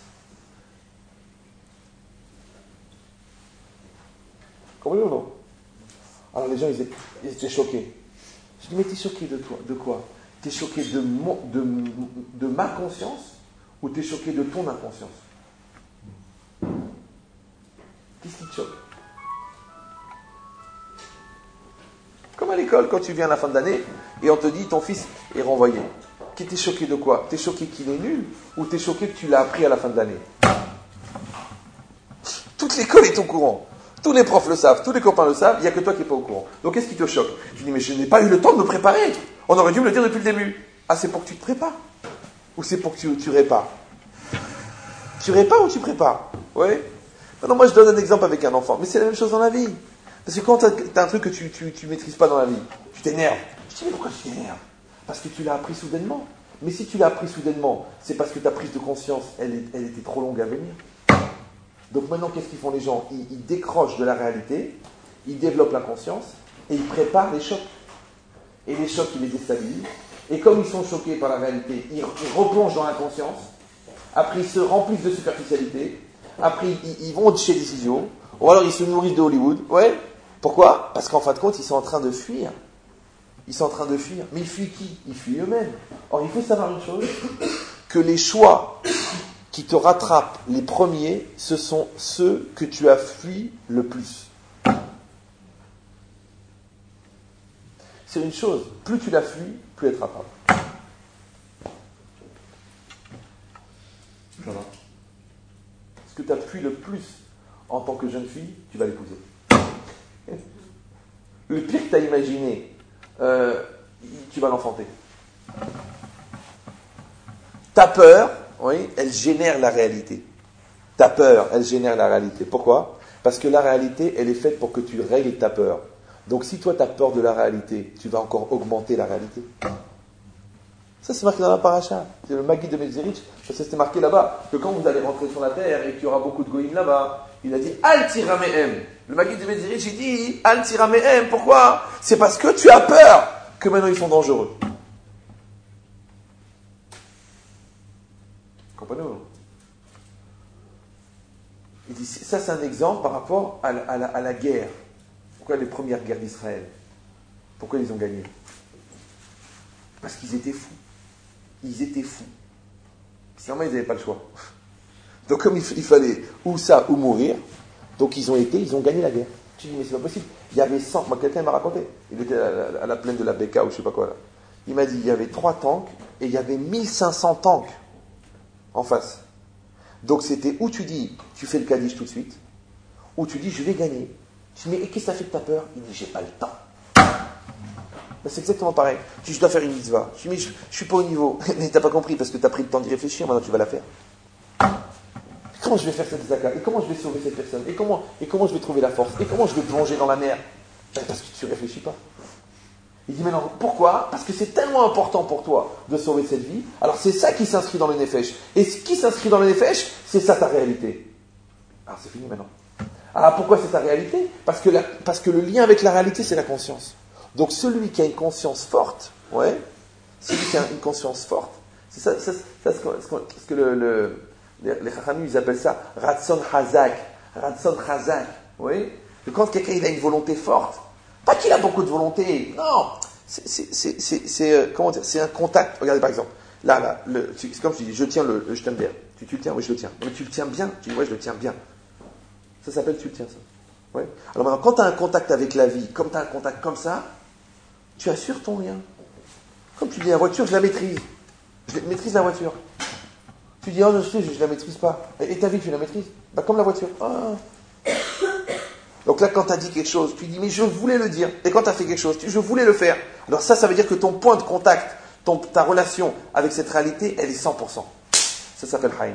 A: Comprenez ou non? Alors les gens, ils étaient, ils étaient choqués. Je dis, mais t'es choqué de toi, de quoi? T'es choqué de, mon, de, de ma conscience ou t'es choqué de ton inconscience? Qu'est-ce qui te choque? Comme à l'école, quand tu viens à la fin de l'année et on te dit, ton fils est renvoyé. T'es choqué de quoi? T'es choqué qu'il est nul ou t'es choqué que tu l'as appris à la fin de l'année? Toute l'école est au courant. Tous les profs le savent, tous les copains le savent, il n'y a que toi qui n'es pas au courant. Donc qu'est-ce qui te choque? Je dis, mais je n'ai pas eu le temps de me préparer. On aurait dû me le dire depuis le début. Ah, c'est pour que tu te prépares? Ou c'est pour que tu, tu répares? Tu répares ou tu prépares? Oui. Maintenant, moi, je donne un exemple avec un enfant. Mais c'est la même chose dans la vie. Parce que quand tu as un truc que tu ne maîtrises pas dans la vie, tu t'énerves. Je dis, mais pourquoi tu t'énerves? Parce que tu l'as appris soudainement. Mais si tu l'as appris soudainement, c'est parce que ta prise de conscience, elle, est, elle était trop longue à venir. Donc maintenant, qu'est-ce qu'ils font les gens? ils, ils décrochent de la réalité, ils développent la conscience et ils préparent les chocs. Et les chocs, ils les déstabilisent. Et comme ils sont choqués par la réalité, ils, ils replongent dans l'inconscience. Après, ils se remplissent de superficialité. Après, ils, ils vont chez les idiots. Ou alors, ils se nourrissent de Hollywood. Ouais. Pourquoi? Parce qu'en fin de compte, ils sont en train de fuir Ils sont en train de fuir. Mais ils fuient qui? Ils fuient eux-mêmes. Or, il faut savoir une chose, que les choix qui te rattrapent les premiers, ce sont ceux que tu as fui le plus. C'est une chose, plus tu la fuis, plus elle te rattrape. Voilà. Ce que tu as fui le plus en tant que jeune fille, tu vas l'épouser. Le pire que tu as imaginé, euh, tu vas l'enfanter. Ta peur, oui, elle génère la réalité. Ta peur, elle génère la réalité. Pourquoi? Parce que la réalité, elle est faite pour que tu règles ta peur. Donc si toi tu as peur de la réalité, tu vas encore augmenter la réalité. Ça c'est marqué dans la paracha. C'est le Maggid de Mezerich. Ça c'est marqué là-bas. Que quand vous allez rentrer sur la terre et qu'il y aura beaucoup de goïms là-bas, il a dit Al tiramehem. Le Maggid de Mezerich il dit Al tiramehem. Pourquoi? C'est parce que tu as peur que maintenant ils sont dangereux. Comprenez-vous? Il dit ça c'est un exemple par rapport à la, à la, à la guerre. Pourquoi les premières guerres d'Israël? Pourquoi ils ont gagné? Parce qu'ils étaient fous. Ils étaient fous. Sinon, ils n'avaient pas le choix. Donc, comme il, il fallait ou ça ou mourir, donc ils ont été, ils ont gagné la guerre. Tu dis, mais c'est pas possible. Il y avait cent, moi, quelqu'un m'a raconté. Il était à la, à la plaine de la Beka ou je sais pas quoi là. Il m'a dit, il y avait trois tanks et il y avait mille cinq cents tanks en face. Donc, c'était où tu dis, tu fais le Kaddish tout de suite, ou tu dis, je vais gagner. Je dis, mais qu'est-ce que ça fait que tu as peur? Il dit, j'ai pas le temps. Ben, c'est exactement pareil. Je dis, je dois faire une mitzvah. Je dis, mais je ne suis pas au niveau. Mais tu n'as pas compris parce que tu as pris le temps d'y réfléchir, maintenant tu vas la faire. Comment je vais faire cette zakat? Et comment je vais sauver cette personne? Et comment, et comment je vais trouver la force? Et comment je vais plonger dans la mer? Ben, parce que tu ne réfléchis pas. Il dit, mais non, pourquoi? Parce que c'est tellement important pour toi de sauver cette vie. Alors c'est ça qui s'inscrit dans le Nefesh. Et ce qui s'inscrit dans le Nefesh, c'est ça ta réalité. Alors c'est fini maintenant. Alors pourquoi c'est ta réalité? Parce que, la, parce que le lien avec la réalité, c'est la conscience. Donc celui qui a une conscience forte, ouais, celui qui a une conscience forte, c'est ça, ça, ça, ce que, ce que le, le, les, les Chachamim, ils appellent ça Ratson Hazak, Ratson Hazak, oui. Que quand quelqu'un il a une volonté forte, pas qu'il a beaucoup de volonté, non, c'est, c'est, c'est, c'est, c'est euh, comment dire, c'est un contact. Regardez par exemple, là, là, le, c'est comme je dis, je tiens le, le je t'aime bien. Tu, tu le tiens, oui je le tiens. Mais tu le tiens bien, tu dis ouais je le tiens bien. Ça s'appelle tu le tiens ça. Ouais. Alors maintenant, quand tu as un contact avec la vie, comme tu as un contact comme ça, tu assures ton lien. Comme tu dis, la voiture, je la maîtrise. Je maîtrise la voiture. Tu dis, oh, je sais, je ne la maîtrise pas. Et ta vie, tu la maîtrises? Bah, comme la voiture. Ah. Donc là, quand tu as dit quelque chose, tu dis, mais je voulais le dire. Et quand tu as fait quelque chose, tu dis, je voulais le faire. Alors ça, ça veut dire que ton point de contact, ton, ta relation avec cette réalité, elle est cent pour cent. Ça s'appelle Haïm.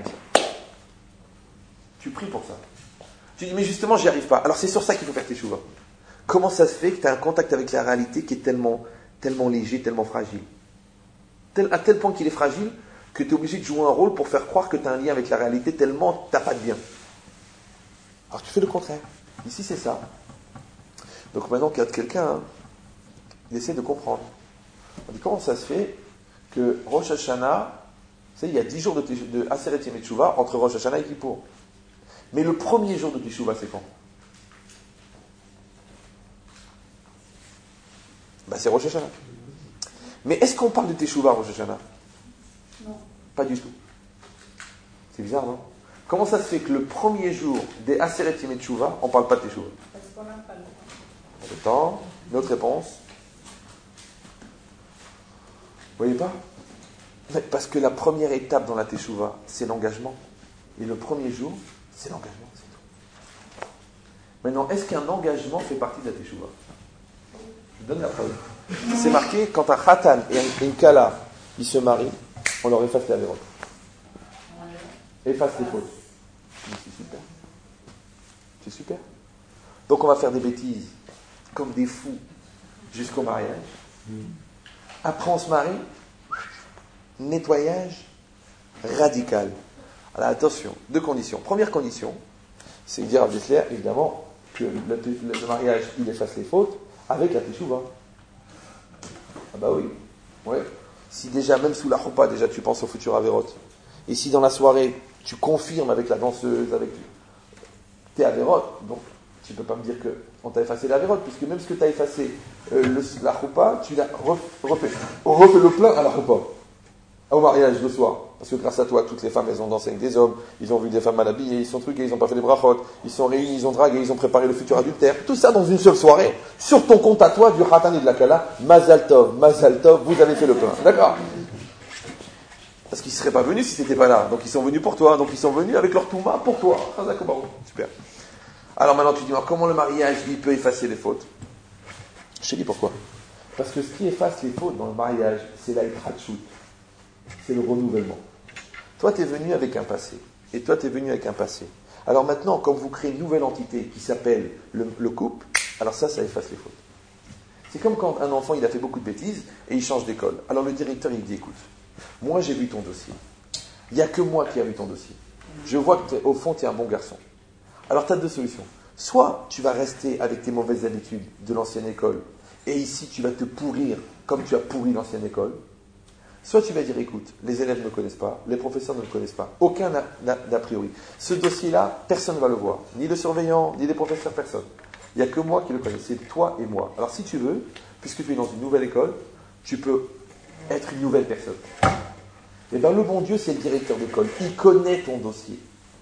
A: Tu pries pour ça. Tu dis, mais justement, j'y arrive pas. Alors c'est sur ça qu'il faut faire tes chouvas. Comment ça se fait que tu as un contact avec la réalité qui est tellement, tellement léger, tellement fragile? Tel, à tel point qu'il est fragile que tu es obligé de jouer un rôle pour faire croire que tu as un lien avec la réalité tellement tu n'as pas de bien. Alors tu fais le contraire. Ici c'est ça. Donc maintenant qu'il y a quelqu'un, hein, il essaie de comprendre. On dit comment ça se fait que Rosh Hashanah, tu sais, il y a dix jours de, de Aseret Yemei Teshuvah entre Rosh Hashanah et Kippour. Mais le premier jour de Teshuvah c'est quand? Ben, c'est Rosh Hashanah. Mais est-ce qu'on parle de Teshuvah Rosh Hashanah?
C: Non.
A: Pas du tout. C'est bizarre, non? Comment ça se fait que le premier jour des Aseret Yemei Teshuvah, on ne parle pas de Teshuvah?
C: Parce qu'on n'a pas le temps.
A: Le temps, une autre réponse. Vous voyez pas? Mais parce que la première étape dans la Teshuvah, c'est l'engagement. Et le premier jour, c'est l'engagement, c'est tout. Maintenant, est-ce qu'un engagement fait partie de la Teshuvah? Je donne la preuve. C'est marqué, quand un khatan et une kala, ils se marient, on leur efface les avérotes. Efface les fautes. C'est super. C'est super. Donc on va faire des bêtises, comme des fous, jusqu'au mariage. Après on se marie, nettoyage radical. Alors attention, deux conditions. Première condition, c'est dire à Bessler, évidemment, que le, le, le mariage, il efface les fautes, avec la Teshuvah. Ah bah oui. Ouais. Si déjà, même sous la choupa, déjà tu penses au futur Averot. Et si dans la soirée, tu confirmes avec la danseuse, avec tes Averot, donc Tu ne peux pas me dire qu'on t'a effacé la vérote, puisque même ce que tu as effacé, euh, le, la choupa, tu l'as refait. On refait le plein à la choupa, au mariage le soir. Parce que grâce à toi, toutes les femmes, elles ont dansé avec des hommes, ils ont vu des femmes mal habillées, ils sont truqués, ils n'ont pas fait des brachot, ils sont réunis, ils ont dragué, ils ont préparé le futur adultère. Tout ça dans une seule soirée, sur ton compte à toi, du Khatan et de la Kala, Mazal Tov, Mazal Tov, vous avez fait le plein. D'accord? Parce qu'ils ne seraient pas venus si ce n'était pas là. Donc ils sont venus pour toi, donc ils sont venus avec leur touma pour toi. Super. Alors maintenant tu dis, comment le mariage, il peut effacer les fautes? Je te dis pourquoi. Parce que ce qui efface les fautes dans le mariage, c'est la hitratchout. C'est le renouvellement. Toi, tu es venu avec un passé. Et toi, tu es venu avec un passé. Alors maintenant, comme vous créez une nouvelle entité qui s'appelle le, le couple, alors ça, ça efface les fautes. C'est comme quand un enfant, il a fait beaucoup de bêtises et il change d'école. Alors le directeur, il dit, écoute, moi, j'ai vu ton dossier. Il n'y a que moi qui ai vu ton dossier. Je vois que, au fond, tu es un bon garçon. Alors, tu as deux solutions. Soit tu vas rester avec tes mauvaises habitudes de l'ancienne école, et ici, tu vas te pourrir comme tu as pourri l'ancienne école. Soit tu vas dire, écoute, les élèves ne me connaissent pas, les professeurs ne me connaissent pas, aucun d'a priori. Ce dossier-là, personne ne va le voir. Ni le surveillant, ni les professeurs, personne. Il n'y a que moi qui le connais. C'est toi et moi. Alors, si tu veux, puisque tu es dans une nouvelle école, tu peux être une nouvelle personne. Et bien, le bon Dieu, c'est le directeur d'école. Il connaît ton dossier.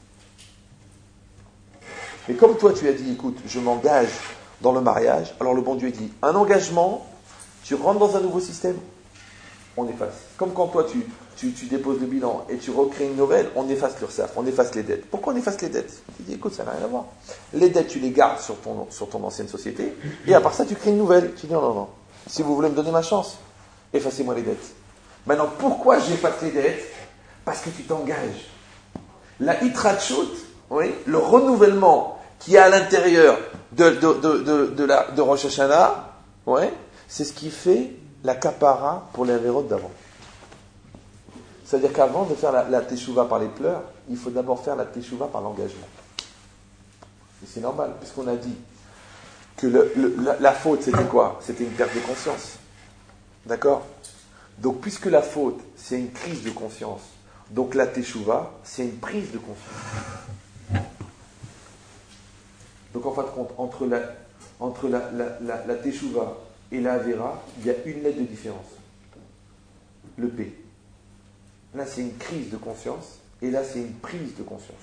A: Mais comme toi, tu as dit, écoute, je m'engage dans le mariage, alors le bon Dieu dit, un engagement, tu rentres dans un nouveau système, on efface. Comme quand toi, tu, tu, tu déposes le bilan et tu recrées une nouvelle, on efface l'URSSAF, on efface les dettes. Pourquoi on efface les dettes? Tu dis, écoute, ça n'a rien à voir. Les dettes, tu les gardes sur ton, sur ton ancienne société, et à part ça, tu crées une nouvelle. Tu dis, non, non, non. Si vous voulez me donner ma chance, effacez-moi les dettes. Maintenant, pourquoi j'efface les dettes? Parce que tu t'engages. La hitratchout, oui, le renouvellement qu'il y a à l'intérieur de, de, de, de, de, la, de Rosh Hashanah, ouais, c'est ce qui fait la kapara pour les avérotes d'avant. C'est-à-dire qu'avant de faire la, la teshuva par les pleurs, il faut d'abord faire la teshuva par l'engagement. Et c'est normal, puisqu'on a dit que le, le, la, la faute, c'était quoi? C'était une perte de conscience. D'accord? Donc, puisque la faute, c'est une crise de conscience, donc la teshuva, c'est une prise de conscience. Donc, en fin de compte, entre la, entre la, la, la, la teshuva et la avera, il y a une lettre de différence. Le P. Là, c'est une crise de conscience, et là, c'est une prise de conscience.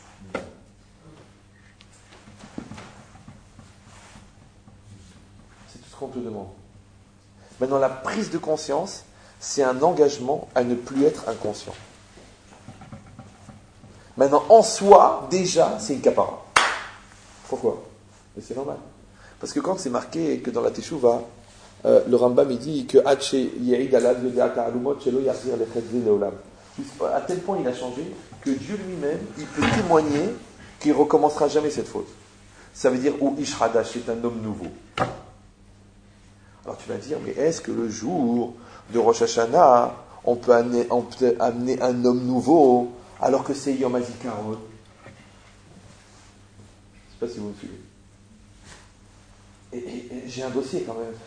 A: C'est tout ce qu'on te demande. Maintenant, la prise de conscience, c'est un engagement à ne plus être inconscient. Maintenant, en soi, déjà, c'est une kapara. Pourquoi? Mais c'est normal. Parce que quand c'est marqué que dans la Teshuvah, euh, le Rambam il dit que à tel point il a changé que Dieu lui-même, il peut témoigner qu'il ne recommencera jamais cette faute. Ça veut dire ou Ishradash, c'est un homme nouveau. Alors tu vas dire, mais est-ce que le jour de Rosh Hashanah, on peut amener, on peut amener un homme nouveau alors que c'est Yom HaZikaron? Je ne sais pas si vous me suivez. Et, et, et j'ai un dossier quand même.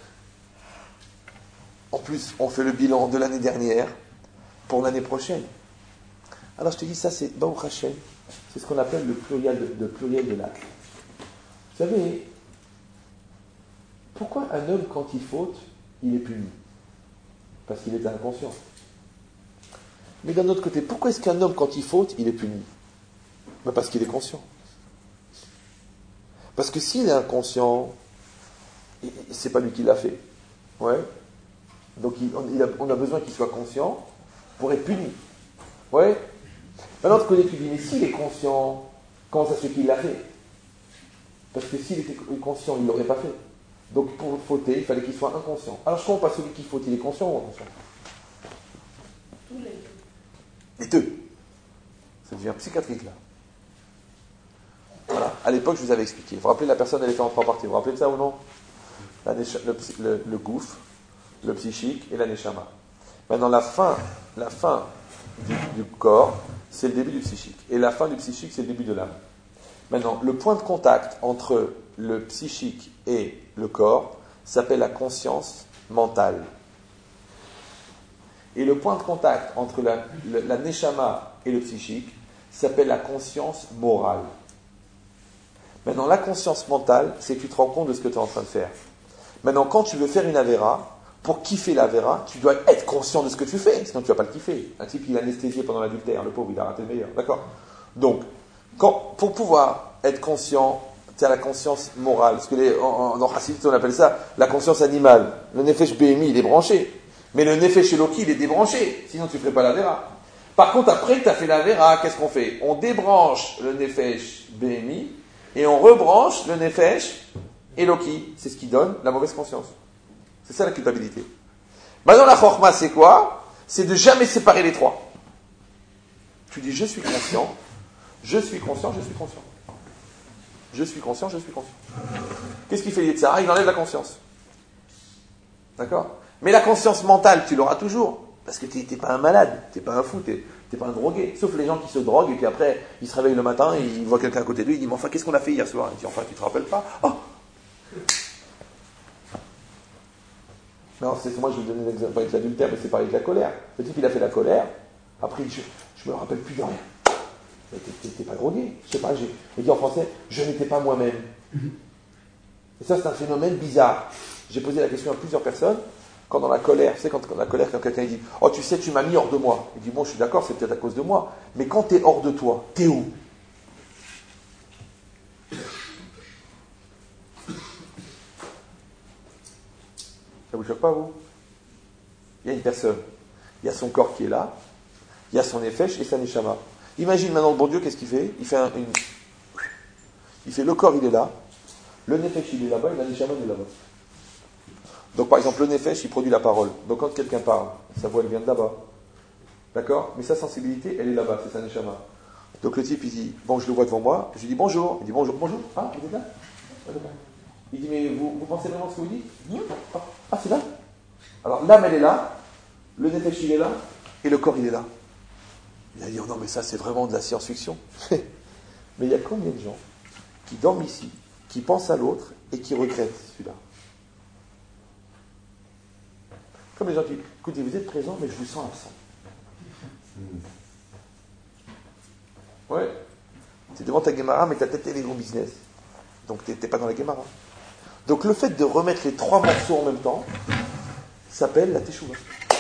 A: En plus, on fait le bilan de l'année dernière pour l'année prochaine. Alors je te dis, ça c'est Baruch Hashem, c'est ce qu'on appelle le pluriel de, le pluriel de l'acte. Vous savez, pourquoi un homme, quand il faute, il est puni? Parce qu'il est inconscient. Mais d'un autre côté, pourquoi est-ce qu'un homme, quand il faute, il est puni? Ben parce qu'il est conscient. Parce que s'il est inconscient, c'est pas lui qui l'a fait. Ouais. Donc il, on, il a, on a besoin qu'il soit conscient pour être puni. Ouais. Maintenant, de côté, tu dis, mais s'il est conscient, comment ça se fait qu'il l'a fait? Parce que s'il était conscient, il ne l'aurait pas fait. Donc pour fauter, il fallait qu'il soit inconscient. Alors je comprends pas, celui qui faute, il est conscient ou inconscient?
C: Tous les deux.
A: Les deux. Ça devient psychiatrique là. Voilà. À l'époque, je vous avais expliqué. Vous vous rappelez, la personne, elle était en trois parties. Vous vous rappelez de ça ou non? La necha, le, le, le gouffre, le psychique et la neshama. Maintenant, la fin, la fin du, du corps, c'est le début du psychique. Et la fin du psychique, c'est le début de l'âme. Maintenant, le point de contact entre le psychique et le corps s'appelle la conscience mentale. Et le point de contact entre la, la, la neshama et le psychique s'appelle la conscience morale. Maintenant, la conscience mentale, c'est que tu te rends compte de ce que tu es en train de faire. Maintenant, quand tu veux faire une avéra, pour kiffer l'avéra, tu dois être conscient de ce que tu fais, sinon tu ne vas pas le kiffer. Un type, il est anesthésié pendant l'adultère, le pauvre, il a raté le meilleur. D'accord ? Donc, quand, pour pouvoir être conscient, tu as la conscience morale. Ce que les, en, en Chassidut, on appelle ça la conscience animale. Le Nefesh Behemi, il est branché. Mais le Nefesh Eloki, il est débranché. Sinon, tu ne ferais pas l'avéra. Par contre, après que tu as fait l'avéra, qu'est-ce qu'on fait ? On débranche le Nefesh Behemi et on rebranche le Nefesh Eloki. C'est ce qui donne la mauvaise conscience. C'est ça la culpabilité. Maintenant, la Chorma, c'est quoi ? C'est de jamais séparer les trois. Tu dis, je suis conscient, je suis conscient, je suis conscient. Je suis conscient, je suis conscient. Qu'est-ce qu'il fait Yetzirah ? Il enlève la conscience. D'accord ? Mais la conscience mentale, tu l'auras toujours. Parce que tu n'es pas un malade, tu n'es pas un fou, tu n'es pas un drogué. Sauf les gens qui se droguent et qui après, ils se réveillent le matin et ils voient quelqu'un à côté de lui, ils disent, mais enfin, qu'est-ce qu'on a fait hier soir ? Il dit, enfin, tu te rappelles pas ? Oh ! Non, c'est, moi je vais vous donner un exemple avec l'adultère, mais c'est pareil avec la colère. Le type, il a fait la colère, après il dit, je ne me rappelle plus de rien. Mais t'es, t'es pas drogué, je sais pas, j'ai, il dit en français, je n'étais pas moi-même. Et ça, c'est un phénomène bizarre. J'ai posé la question à plusieurs personnes, quand dans la colère, tu sais, quand dans la colère, quand quelqu'un dit, oh tu sais, tu m'as mis hors de moi. Il dit, bon, je suis d'accord, c'est peut-être à cause de moi, mais quand tu es hors de toi, t'es où ? Ça vous choque pas, vous ? Il y a une personne, il y a son corps qui est là, il y a son nefesh et sa neshama. Imagine maintenant le bon Dieu, qu'est-ce qu'il fait ? Il fait un, une... Il fait le corps, il est là, le nefesh, il est là-bas, et la neshama, il est là-bas. Donc par exemple, le nefesh, il produit la parole. Donc quand quelqu'un parle, sa voix, elle vient de là-bas. D'accord ? Mais sa sensibilité, elle est là-bas, c'est sa neshama. Donc le type, il dit, bon, je le vois devant moi, je lui dis bonjour. Il dit bonjour, bonjour. Ah, vous êtes là ? Il dit, mais vous, vous pensez vraiment ce que vous dites ? Ah, ah, c'est là ? Alors l'âme, elle est là, le nefesh, il est là, et le corps, il est là. Il va dire, non, mais ça, c'est vraiment de la science-fiction. Mais il y a combien de gens qui dorment ici, qui pensent à l'autre, et qui regrettent celui-là ? Comme les gens qui disent, écoutez, vous êtes présent, mais je vous sens absent. Ouais. Tu es devant ta Gemara, mais ta tête, elle est au business. Donc tu n'es pas dans la Gemara. Donc le fait de remettre les trois morceaux en même temps, s'appelle la Teshuvah.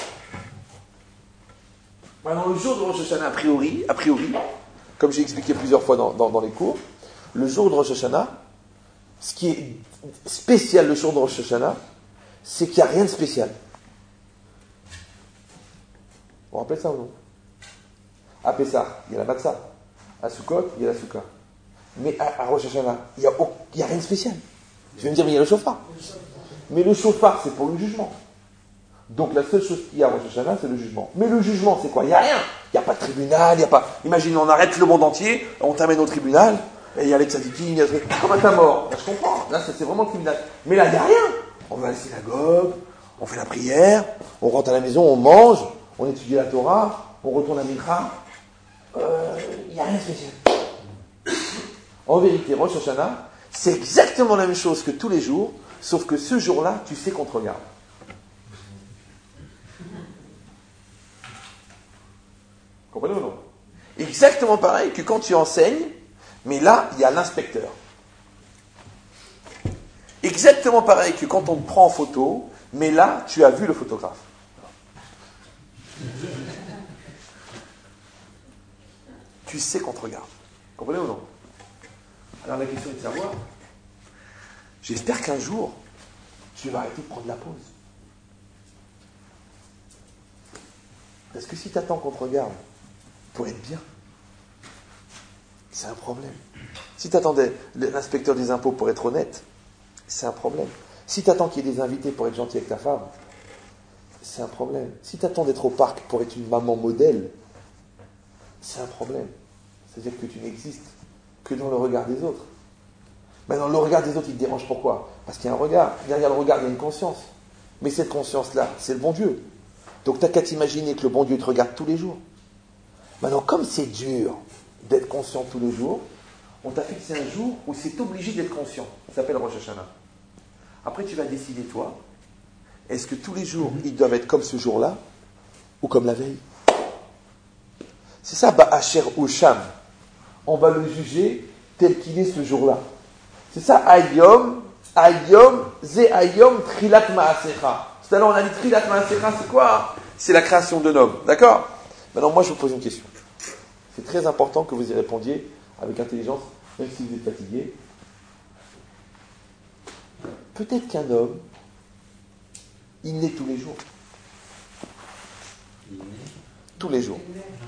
A: Maintenant, le jour de Rosh Hashanah, a priori, a priori, comme j'ai expliqué plusieurs fois dans, dans, dans les cours, le jour de Rosh Hashanah, ce qui est spécial le jour de Rosh Hashanah, c'est qu'il n'y a rien de spécial. Vous vous rappelez ça ou non ? À Pessah, il y a la Matzah. À Sukkot, il y a la Souka. Mais à, à Rosh Hashanah, il n'y a, oh, a rien de spécial. Je vais me dire, mais il y a le chauffard. Mais le chauffard, c'est pour le jugement. Donc la seule chose qu'il y a à Rosh Hashanah, c'est le jugement. Mais le jugement, c'est quoi ? Il n'y a rien. Il n'y a pas de tribunal, il n'y a pas... Imagine, on arrête le monde entier, on t'amène au tribunal, et il y a les tzadikim, il y a... Comme à ta mort. Là, je comprends. Là, c'est vraiment le tribunal. Mais là, il n'y a rien. On va à la synagogue, on fait la prière, on rentre à la maison, on mange, on étudie la Torah, on retourne à Mikra. Euh, il n'y a rien de spécial. En vérité, Rosh Hashanah, c'est exactement la même chose que tous les jours, sauf que ce jour-là, tu sais qu'on te regarde. Comprenez ou non ? Exactement pareil que quand tu enseignes, mais là, il y a l'inspecteur. Exactement pareil que quand on te prend en photo, mais là, tu as vu le photographe. Tu sais qu'on te regarde. Comprenez ou non ? Alors la question est de savoir, j'espère qu'un jour, tu vas arrêter de prendre la pause. Parce que si tu attends qu'on te regarde pour être bien, c'est un problème. Si tu attendais l'inspecteur des impôts pour être honnête, c'est un problème. Si tu attends qu'il y ait des invités pour être gentil avec ta femme, c'est un problème. Si tu attends d'être au parc pour être une maman modèle, c'est un problème. C'est-à-dire que tu n'existes que dans le regard des autres. Maintenant, le regard des autres, il te dérange pourquoi ? Parce qu'il y a un regard. Derrière le regard, il y a une conscience. Mais cette conscience-là, c'est le bon Dieu. Donc, tu n'as qu'à t'imaginer que le bon Dieu te regarde tous les jours. Maintenant, comme c'est dur d'être conscient tous les jours, on t'a fixé un jour où c'est obligé d'être conscient. Ça s'appelle Rosh Hashanah. Après, tu vas décider, toi, est-ce que tous les jours, ils doivent être comme ce jour-là ou comme la veille ? C'est ça, Ba'asher ou Sham. On va le juger tel qu'il est ce jour-là. C'est ça, Ayom, Ayom, Ze Ayom, Trilat Maasecha. Tout à l'heure, on a dit Trilat Maasecha, c'est quoi? C'est la création de l'homme. D'accord? Maintenant, moi, je vous pose une question. C'est très important que vous y répondiez avec intelligence, même si vous êtes fatigué. Peut-être qu'un homme, il naît tous les jours. Tous les jours.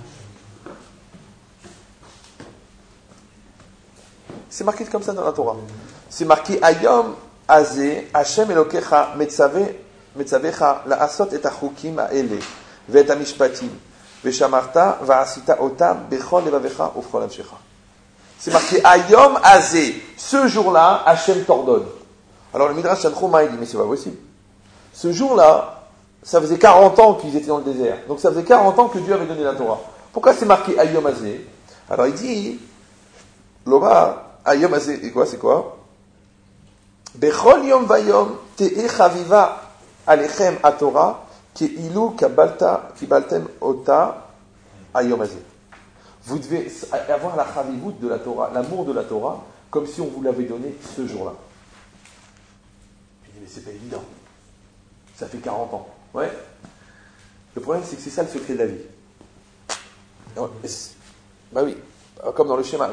A: C'est marqué comme ça dans la Torah. C'est marqué Ayom Azeh Hashem Elokecha Metzave Metzavecha La'asot et Achukim Ha'ele Ve'et Hamishpatim Ve'shamarta Va'asita Otam Bechol Levavecha Ufchol Amshecha. C'est marqué Ayom Azeh. Ce jour-là, Hashem t'ordonne. Alors le Midrash Tanchuma il dit mais c'est pas possible. Ce jour-là, ça faisait quarante ans qu'ils étaient dans le désert. Donc ça faisait quarante ans que Dieu avait donné la Torah. Pourquoi c'est marqué Ayom Azeh? Alors il dit Loma Ayom Azeh, et quoi, c'est quoi? Bechol Yom Vayom Te'e Chaviva Alechem Atorah Ke'ilu Kabalta Kibaltem Ota Ayom Azeh. Vous devez avoir la chavivut de la Torah, l'amour de la Torah, comme si on vous l'avait donné ce jour-là. Je dis, mais c'est pas évident. Ça fait quarante ans. Ouais. Le problème, c'est que c'est ça le secret de la vie. Non, bah oui. Comme dans le schéma.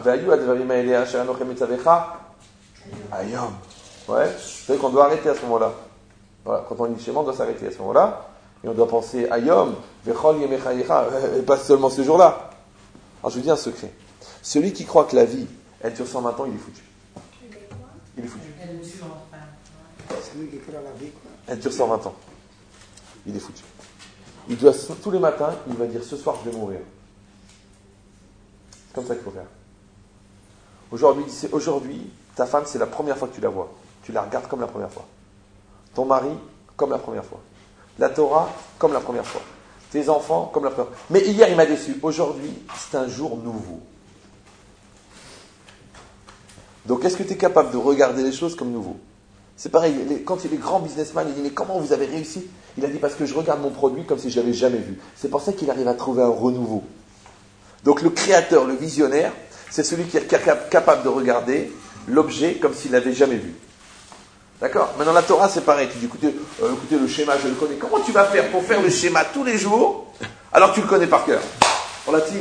A: Ayom. Ouais. Vous savez qu'on doit arrêter à ce moment-là. Voilà. Quand on lit le schéma, on doit s'arrêter à ce moment-là. Et on doit penser Ayom, Vechol Yemechayecha, et pas seulement ce jour-là. Alors je vous dis un secret. Celui qui croit que la vie, elle dure cent vingt ans, il est foutu. Il est foutu.
B: Celui qui croit la vie, quoi.
A: Elle dure cent vingt ans. Il est foutu. Il doit, tous les matins, il va dire ce soir je vais mourir. C'est comme ça qu'il faut faire. Aujourd'hui, c'est, aujourd'hui, ta femme, c'est la première fois que tu la vois. Tu la regardes comme la première fois. Ton mari, comme la première fois. La Torah, comme la première fois. Tes enfants, comme la première fois. Mais hier, il m'a déçu. Aujourd'hui, c'est un jour nouveau. Donc, est-ce que tu es capable de regarder les choses comme nouveau? C'est pareil, les, quand il est grand businessman, il dit, mais comment vous avez réussi? Il a dit, parce que je regarde mon produit comme si je l'avais jamais vu. C'est pour ça qu'il arrive à trouver un renouveau. Donc, le créateur, le visionnaire, c'est celui qui est capable de regarder l'objet comme s'il l'avait jamais vu. D'accord? Maintenant, la Torah, c'est pareil. Tu dis, écoutez, euh, écoutez, le schéma, je le connais. Comment tu vas faire pour faire le schéma tous les jours, alors que tu le connais par cœur? On l'a dit,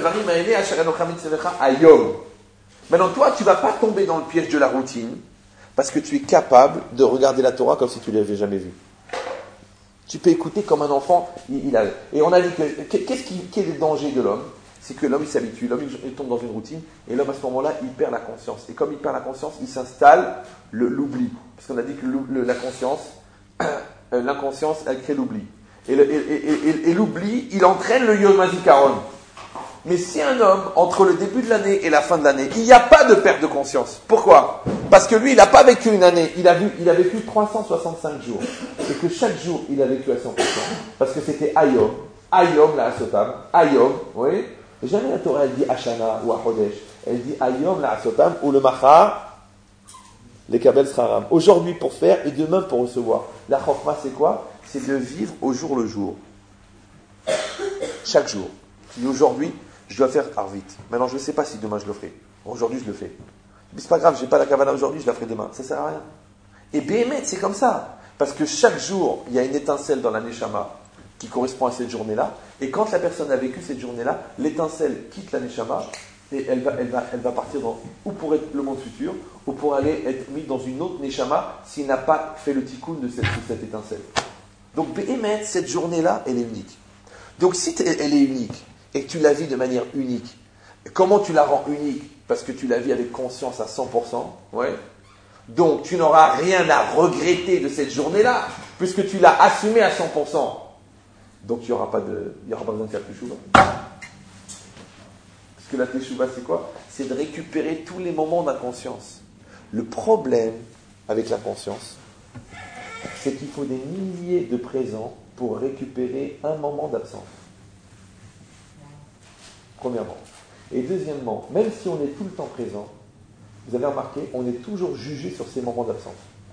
A: maintenant, toi, tu ne vas pas tomber dans le piège de la routine, parce que tu es capable de regarder la Torah comme si tu ne l'avais jamais vue. Tu peux écouter comme un enfant. Il, il a, et on a dit que, qu'est-ce qui, quel est le danger de l'homme? C'est que l'homme, il s'habitue, l'homme, il tombe dans une routine, et l'homme, à ce moment-là, il perd la conscience. Et comme il perd la conscience, il s'installe le, l'oubli. Parce qu'on a dit que le, la conscience, euh, l'inconscience, elle crée l'oubli. Et, le, et, et, et, et l'oubli, il entraîne le Yom HaZikaron. Mais si un homme, entre le début de l'année et la fin de l'année, il n'y a pas de perte de conscience. Pourquoi? Parce que lui, il n'a pas vécu une année, il a, vu, il a vécu trois cent soixante-cinq jours. Et que chaque jour, il a vécu à cent pour cent. Parce que c'était Ayom, Ayom la Asotam, Ayom, oui. Et jamais la Torah, elle dit Hashana ou Achodesh. Elle dit Ayom la Asotam ou le Machar, les Kabel Sraram. Aujourd'hui pour faire et demain pour recevoir. La Chokhma, c'est quoi? C'est de vivre au jour le jour. Chaque jour. Tu dis aujourd'hui, je dois faire Arvit. Maintenant, je ne sais pas si demain je le ferai. Aujourd'hui, je le fais. Mais c'est pas grave, je n'ai pas la Kavanah aujourd'hui, je la ferai demain. Ça ne sert à rien. Et Béhémet, c'est comme ça. Parce que chaque jour, il y a une étincelle dans la Neshama qui correspond à cette journée-là. Et quand la personne a vécu cette journée-là, l'étincelle quitte la Neshama et elle va, elle va, elle va partir dans, ou pour être le monde futur, ou pour aller être mis dans une autre Neshama s'il n'a pas fait le tikkun de cette, de cette étincelle. Donc Béhémet, cette journée-là, elle est unique. Donc si elle est unique, et que tu la vis de manière unique, comment tu la rends unique? Parce que tu la vis avec conscience à cent pour cent, ouais. Donc tu n'auras rien à regretter de cette journée-là, puisque tu l'as assumée à cent pour cent. Donc il n'y aura pas de, il y aura pas besoin de faire teshuva. Parce que la teshuva, c'est quoi? C'est de récupérer tous les moments d'inconscience. Le problème avec la conscience, c'est qu'il faut des milliers de présents pour récupérer un moment d'absence. Premièrement. Et deuxièmement, même si on est tout le temps présent, vous avez remarqué, on est toujours jugé sur ces moments d'absence.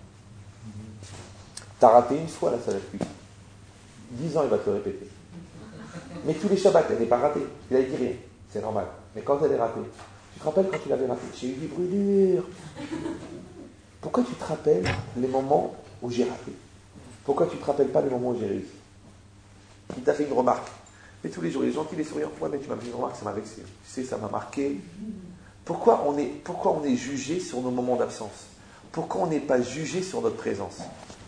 A: T'as raté une fois la salade cuite. Dix ans, il va te le répéter. Mais tous les Shabbats, elle n'est pas ratée. Il a dit rien. C'est normal. Mais quand elle est ratée, tu te rappelles quand il avait raté? J'ai eu des brûlures. Pourquoi tu te rappelles les moments où j'ai raté? Pourquoi tu ne te rappelles pas les moments où j'ai réussi? Il t'a fait une remarque. Mais tous les jours, il est gentil, il est souriant. Ouais, mais tu m'as fait une remarque, ça m'a vexé. Tu sais, ça m'a marqué. Pourquoi on est, pourquoi on est jugé sur nos moments d'absence? Pourquoi on n'est pas jugé sur notre présence?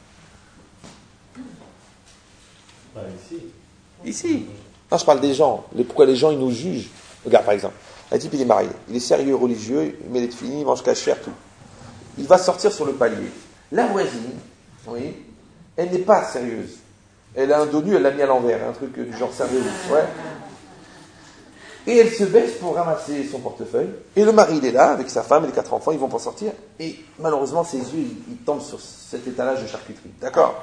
F: Bah, ici.
A: Ici. Non, je parle des gens. Les, pourquoi les gens, ils nous jugent? Regarde, par exemple, un type, il est marié. Il est sérieux, religieux, il met les tefilines, il mange cache-faire, tout. Il va sortir sur le palier. La voisine, oui, elle n'est pas sérieuse. Elle a un dos nu, elle l'a mis à l'envers, un truc du genre sérieux. Ouais. Et elle se baisse pour ramasser son portefeuille. Et le mari, il est là, avec sa femme et les quatre enfants, ils vont pas sortir. Et malheureusement, ses yeux, ils, ils tombent sur cet étalage de charcuterie. D'accord?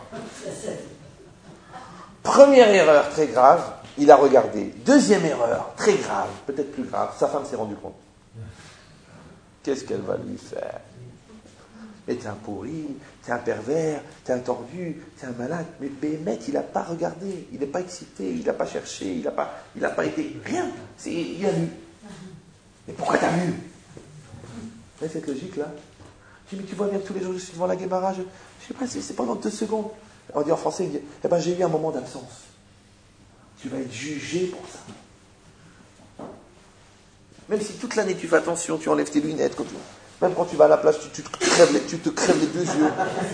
A: Première erreur très grave, il a regardé. Deuxième erreur, très grave, peut-être plus grave, sa femme s'est rendue compte. Qu'est-ce qu'elle va lui faire? Mais t'es un pourri, t'es un pervers, t'es un tordu, t'es un malade. Mais Béhémet, il n'a pas regardé, il n'est pas excité, il n'a pas cherché, il n'a pas, il n'a pas été... Rien, c'est, il a lu. Mais pourquoi t'as lu? Mais cette logique-là. Je dis, mais tu vois bien que tous les jours je suis devant la Guémara, je ne sais pas, c'est, c'est pendant deux secondes. On dit en français, il dit, eh ben j'ai eu un moment d'absence. Tu vas être jugé pour ça. Même si toute l'année tu fais attention, tu enlèves tes lunettes, quand tu... Même quand tu vas à la plage, tu, tu, te crèves les, tu te crèves les deux yeux.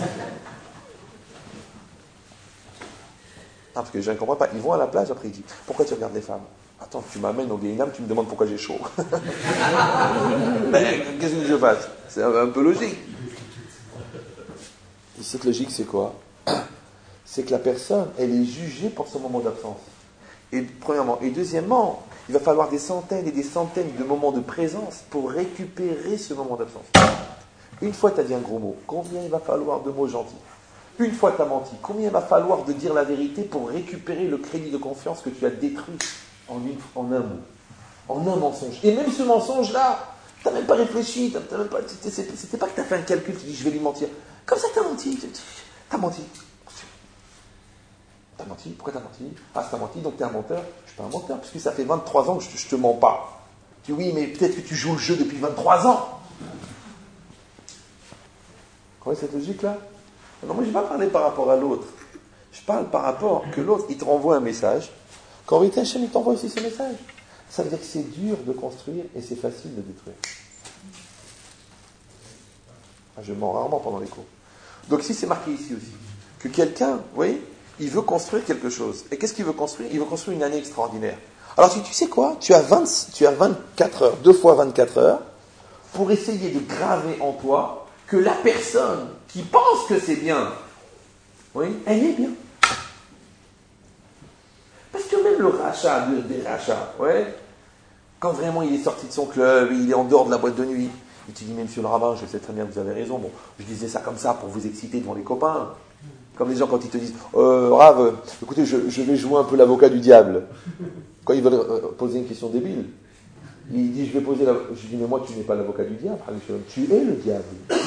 A: Ah, parce que les gens ne comprennent pas. Ils vont à la plage, après ils disent, pourquoi tu regardes les femmes? Attends, tu m'amènes au Vietnam, tu me demandes pourquoi j'ai chaud. Mais qu'est-ce que je fasse? C'est un, un peu logique. Et cette logique, c'est quoi? C'est que la personne, elle est jugée pour son moment d'absence. Et premièrement. Et deuxièmement, il va falloir des centaines et des centaines de moments de présence pour récupérer ce moment d'absence. Une fois, tu as dit un gros mot. Combien il va falloir de mots gentils? Une fois, tu as menti. Combien il va falloir de dire la vérité pour récupérer le crédit de confiance que tu as détruit en, une, en un mot, en un mensonge? Et même ce mensonge-là, tu n'as même pas réfléchi. T'as, t'as même pas, c'était, c'était pas que tu as fait un calcul, tu dis je vais lui mentir. Comme ça, tu as menti. Tu as menti. T'as menti? Pourquoi t'as menti? Ah, t'as menti, donc t'es un menteur. Je suis pas un menteur, puisque ça fait vingt-trois ans que je te, je te mens pas. Tu dis oui, mais peut-être que tu joues le jeu depuis vingt-trois ans. Vous voyez cette logique-là? Non, moi je ne vais pas parler par rapport à l'autre. Je parle par rapport que l'autre, il te renvoie un message. Quand vérité, Hachem, il t'envoie aussi ce message. Ça veut dire que c'est dur de construire et c'est facile de détruire. Je mens rarement pendant les cours. Donc si c'est marqué ici aussi, que quelqu'un, vous voyez, il veut construire quelque chose. Et qu'est-ce qu'il veut construire? Il veut construire une année extraordinaire. Alors, tu, tu sais quoi? Tu as, vingt, tu as vingt-quatre heures, deux fois vingt-quatre heures, pour essayer de graver en toi que la personne qui pense que c'est bien, oui, elle est bien. Parce que même le rachat, le, des rachats, ouais, quand vraiment il est sorti de son club, il est en dehors de la boîte de nuit, il te dit, mais monsieur le rabbin, je sais très bien que vous avez raison, bon, je disais ça comme ça pour vous exciter devant les copains. Comme les gens quand ils te disent euh, Rav, écoutez, je, je vais jouer un peu l'avocat du diable. Quand ils veulent euh, poser une question débile, il dit je vais poser la... Je dis mais moi tu n'es pas l'avocat du diable, tu es le diable.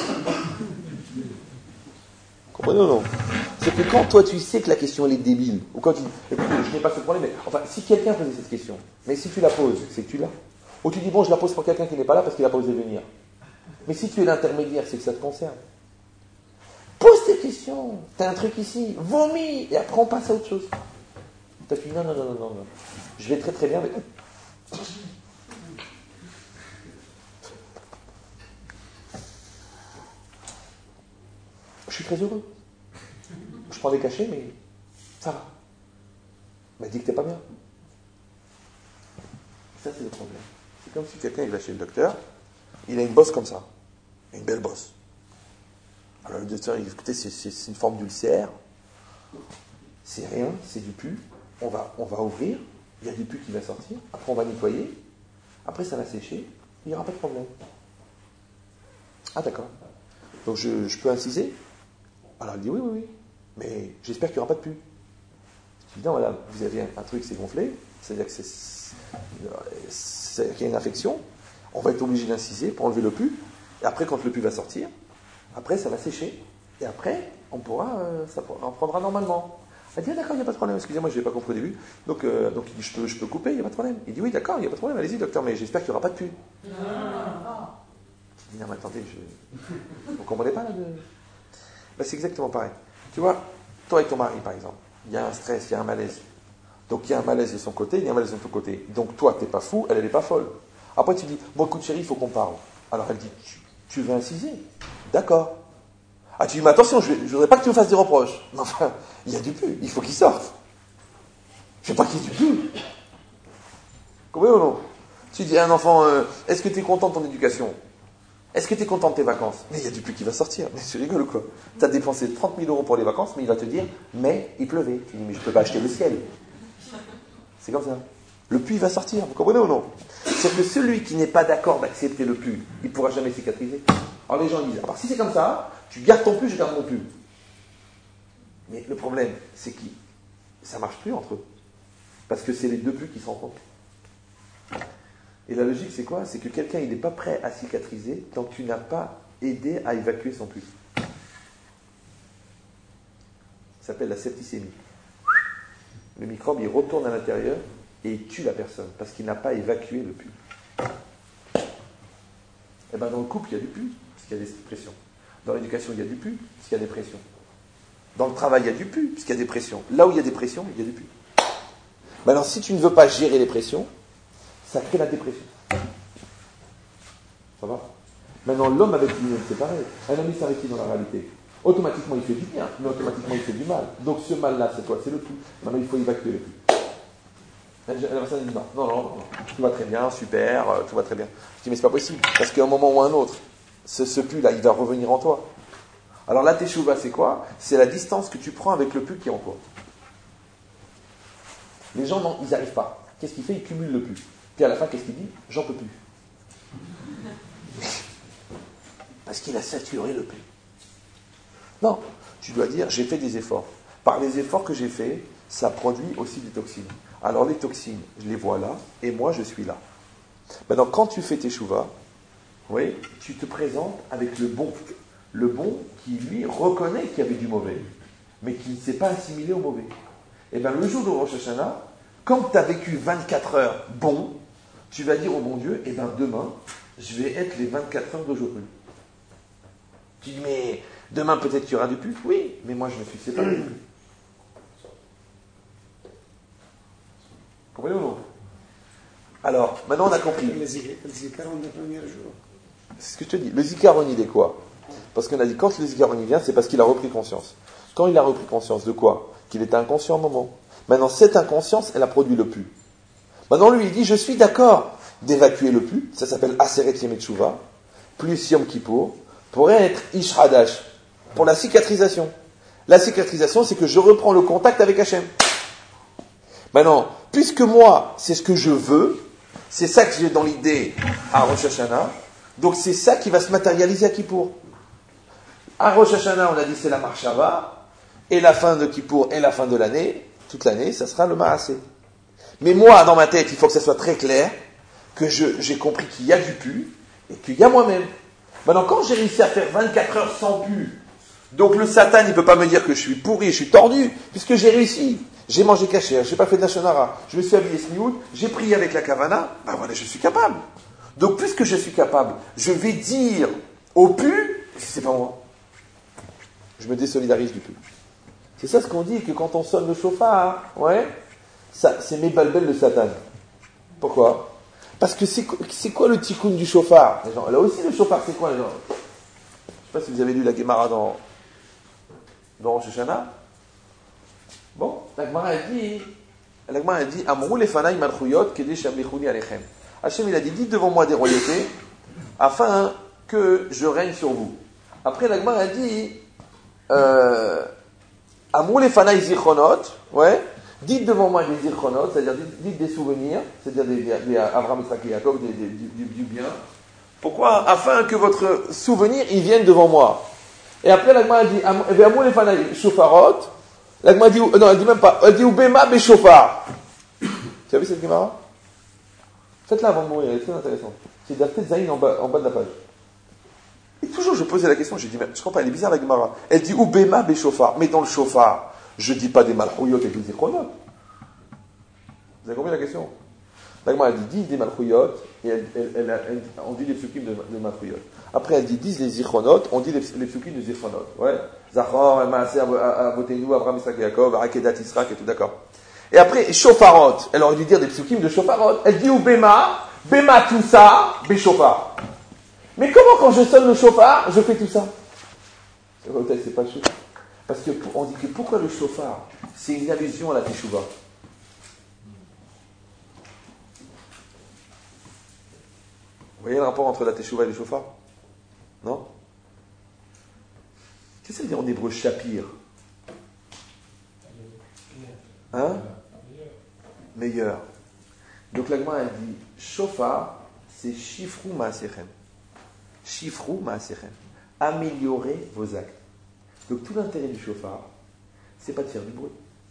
A: Comprenez ou non? C'est que quand toi tu sais que la question elle est débile, ou quand tu dis écoutez, je n'ai pas ce problème, mais enfin si quelqu'un posait cette question, mais si tu la poses, c'est que tu l'as. Ou tu dis bon je la pose pour quelqu'un qui n'est pas là parce qu'il n'a pas osé venir. Mais si tu es l'intermédiaire, c'est que ça te concerne. Pose tes questions. T'as un truc ici, vomis, et après on passe à autre chose. T'as dit non, non, non, non, non, non. Je vais très très bien avec. Je suis très heureux. Je prends des cachets, mais ça va. Mais dis que t'es pas bien. Ça, c'est le problème. C'est comme si quelqu'un il va chez le docteur, il a une bosse comme ça. Une belle bosse. Alors le docteur, il dit, écoutez, c'est, c'est, c'est une forme d'ulcère, c'est rien, c'est du pus, on va, on va ouvrir, il y a du pus qui va sortir, après on va nettoyer, après ça va sécher, il n'y aura pas de problème. Ah d'accord. Donc je, je peux inciser? Alors il dit oui, oui, oui, mais j'espère qu'il n'y aura pas de pus. Je dis non, voilà, vous avez un, un truc, c'est gonflé, c'est-à-dire que c'est, c'est, qu'il y a une infection, on va être obligé d'inciser pour enlever le pus, et après quand le pus va sortir, après, ça va sécher. Et après, on pourra, euh, ça on prendra normalement. Elle dit, ah, d'accord, il n'y a pas de problème. Excusez-moi, je n'avais pas compris au début. Donc, euh, donc il dit, je peux, je peux couper, il n'y a pas de problème. Il dit, oui, d'accord, il n'y a pas de problème. Allez-y, docteur, mais j'espère qu'il n'y aura pas de pus. dis, non, mais attendez, je... vous ne comprenez pas là de... ben, c'est exactement pareil. Tu vois, toi avec ton mari, par exemple, il y a un stress, il y a un malaise. Donc il y a un malaise de son côté, il y a un malaise de ton côté. Donc toi, tu n'es pas fou, elle, elle n'est pas folle. Après, tu dis, bon, écoute, chérie, il faut qu'on parle. Alors elle dit, tu, tu veux inciser? D'accord. Ah, tu dis, mais attention, je ne voudrais pas que tu me fasses des reproches. Mais enfin, il y a du pu, il faut qu'il sorte. Je ne veux pas qu'il y ait du pu. Comprenez ou non? Tu dis à un enfant, euh, est-ce que tu es content de ton éducation? Est-ce que tu es content de tes vacances? Mais il y a du pu qui va sortir. Mais tu rigoles ou quoi? Tu as dépensé trente mille euros pour les vacances, mais il va te dire, mais il pleuvait. Tu dis, mais je ne peux pas acheter le ciel. C'est comme ça. Le pu, il va sortir. Vous comprenez ou non? C'est que celui qui n'est pas d'accord d'accepter le pu, il ne pourra jamais cicatriser. Alors les gens disent, alors si c'est comme ça, tu gardes ton pu, je garde mon pu. Mais le problème, c'est que ça ne marche plus entre eux. Parce que c'est les deux pus qui se rencontrent. Et la logique, c'est quoi? C'est que quelqu'un, il n'est pas prêt à cicatriser tant que tu n'as pas aidé à évacuer son pu. Ça s'appelle la septicémie. Le microbe, il retourne à l'intérieur et il tue la personne parce qu'il n'a pas évacué le pu. Et bien dans le couple, il y a du pu, parce qu'il y a des pressions. Dans l'éducation, il y a du pu, parce qu'il y a des pressions. Dans le travail, il y a du pu, parce qu'il y a des pressions. Là où il y a des pressions, il y a du pu. Maintenant, si tu ne veux pas gérer les pressions, ça crée la dépression. Ça va? Maintenant, l'homme avec lui-même, c'est pareil. Un homme, il s'arrête dans la réalité. Automatiquement, il fait du bien, mais automatiquement, il fait du mal. Donc, ce mal-là, c'est quoi? C'est le pu. Maintenant, il faut évacuer le pu. La personne dit non, non, non, non, tout va très bien, super, euh, tout va très bien. Je dis, mais c'est pas possible, parce qu'à un moment ou à un autre, ce, ce pu-là, il va revenir en toi. Alors là, teshuva, c'est quoi? C'est la distance que tu prends avec le pu qui est en toi. Les gens, non, ils n'y arrivent pas. Qu'est-ce qu'il fait? Il cumule le pu. Puis à la fin, qu'est-ce qu'il dit? J'en peux plus. Parce qu'il a saturé le pu. Non, tu dois dire, j'ai fait des efforts. Par les efforts que j'ai faits, ça produit aussi des toxines. Alors les toxines, je les vois là, et moi je suis là. Maintenant, quand tu fais tes chouvas, oui, tu te présentes avec le bon. Le bon qui, lui, reconnaît qu'il y avait du mauvais, mais qui ne s'est pas assimilé au mauvais. Et bien le jour de Rosh Hashanah, comme tu as vécu vingt-quatre heures bon, tu vas dire au bon Dieu, et bien demain, je vais être les vingt-quatre heures d'aujourd'hui. Tu dis, mais demain peut-être qu'il y aura du pu? Oui, mais moi je me suis séparé du pu. Comprenez ou non? Alors, maintenant on a compris.
B: Le zikaron des premiers jours.
A: C'est ce que je te dis. Le zikaron, il est quoi? Parce qu'on a dit, quand le zikaron vient, c'est parce qu'il a repris conscience. Quand il a repris conscience de quoi? Qu'il était inconscient au moment. Maintenant, cette inconscience, elle a produit le pu. Maintenant, lui, il dit, je suis d'accord d'évacuer le pu. Ça s'appelle Aseret Yemei Tshuva, plus Yom Kippour, pour être Ish Hadash, pour la cicatrisation. La cicatrisation, c'est que je reprends le contact avec Hachem. Maintenant, puisque moi, c'est ce que je veux, c'est ça que j'ai dans l'idée à Rosh Hashanah, donc c'est ça qui va se matérialiser à Kippour. À Rosh Hashanah, on a dit c'est la Marshava, et la fin de Kippour et la fin de l'année, toute l'année, ça sera le Maasé. Mais moi, dans ma tête, il faut que ça soit très clair, que je, j'ai compris qu'il y a du pu, et qu'il y a moi-même. Maintenant, quand j'ai réussi à faire vingt-quatre heures sans pu, donc le Satan, il ne peut pas me dire que je suis pourri, je suis tordu, puisque j'ai réussi. J'ai mangé caché, je n'ai pas fait de la shonara, je me suis habillé sniout, j'ai prié avec la kavana, ben voilà, je suis capable. Donc, puisque je suis capable, je vais dire au pu, c'est pas moi. Je me désolidarise du pu. C'est ça ce qu'on dit, que quand on sonne le chauffard, ouais, ça, c'est mes balbelles de Satan. Pourquoi? Parce que c'est, c'est quoi le tikkun du chauffard? Les gens, là aussi, le chauffard, c'est quoi, les gens? Je ne sais pas si vous avez lu la Gemara dans, dans Rosh Hashanah. Bon, la Gemara a dit, la Gemara a dit, Amrou lefanai malchuyot kedi shamlichuni alechem. Hachem, il a dit, dites devant moi des royautés, afin que je règne sur vous. Après, la Gemara a dit, euh, Amrou lefanai zichronot, ouais, dites devant moi des zichronot, c'est-à-dire dites, dites des souvenirs, c'est-à-dire des, des, des Abraham, Yitzhak et Yaakov, des, des, du, du bien. Pourquoi? Afin que votre souvenir, il vienne devant moi. Et après, la Gemara a dit, Amrou lefanai shofarot, la Gemara dit, non, elle dit même pas, elle dit Ubema Beshofar. Tu as vu cette Gemara? Faites-la avant de mourir, elle est très intéressante. C'est Daftet Zayin en bas, en bas de la page. Et toujours je posais la question, j'ai dit, mais je comprends pas, elle est bizarre la Gemara. Elle dit Ubema Beshofar, mais dans le chauffard, je dis pas des malchouyot et des zichronot. Vous avez compris la question? La Gemara elle dit dix des Malchuyot, et elle, elle, elle, elle, on dit les psukim de, de Malchuyot. Après, elle dit dix les Zichronot, on dit les, les psukim de Zichronot. Ouais. Zachor, Maaseh, Avotenu, Abraham, Isaac, Yaakov, Akedat, Israq, et tout, d'accord. Et après, Shofarot, elle aurait dû dire des psukim de Shofarot. Elle dit ou Bema, Bema tout ça, Béchofar. Mais comment quand je sonne le chauffard, je fais tout ça? C'est pas chou. Parce que on dit que pourquoi le chauffard? C'est une allusion à la Teshuvah. Vous voyez le rapport entre la Teshuvah et le chauffard? Non? Qu'est-ce que ça veut dire en hébreu shapir? Hein? Meilleur. Donc la Gemara elle dit chauffard, c'est shifru ma'asechem. Shifru ma'asechem. Améliorer vos actes. Donc tout l'intérêt du chauffard, c'est pas de faire du bruit.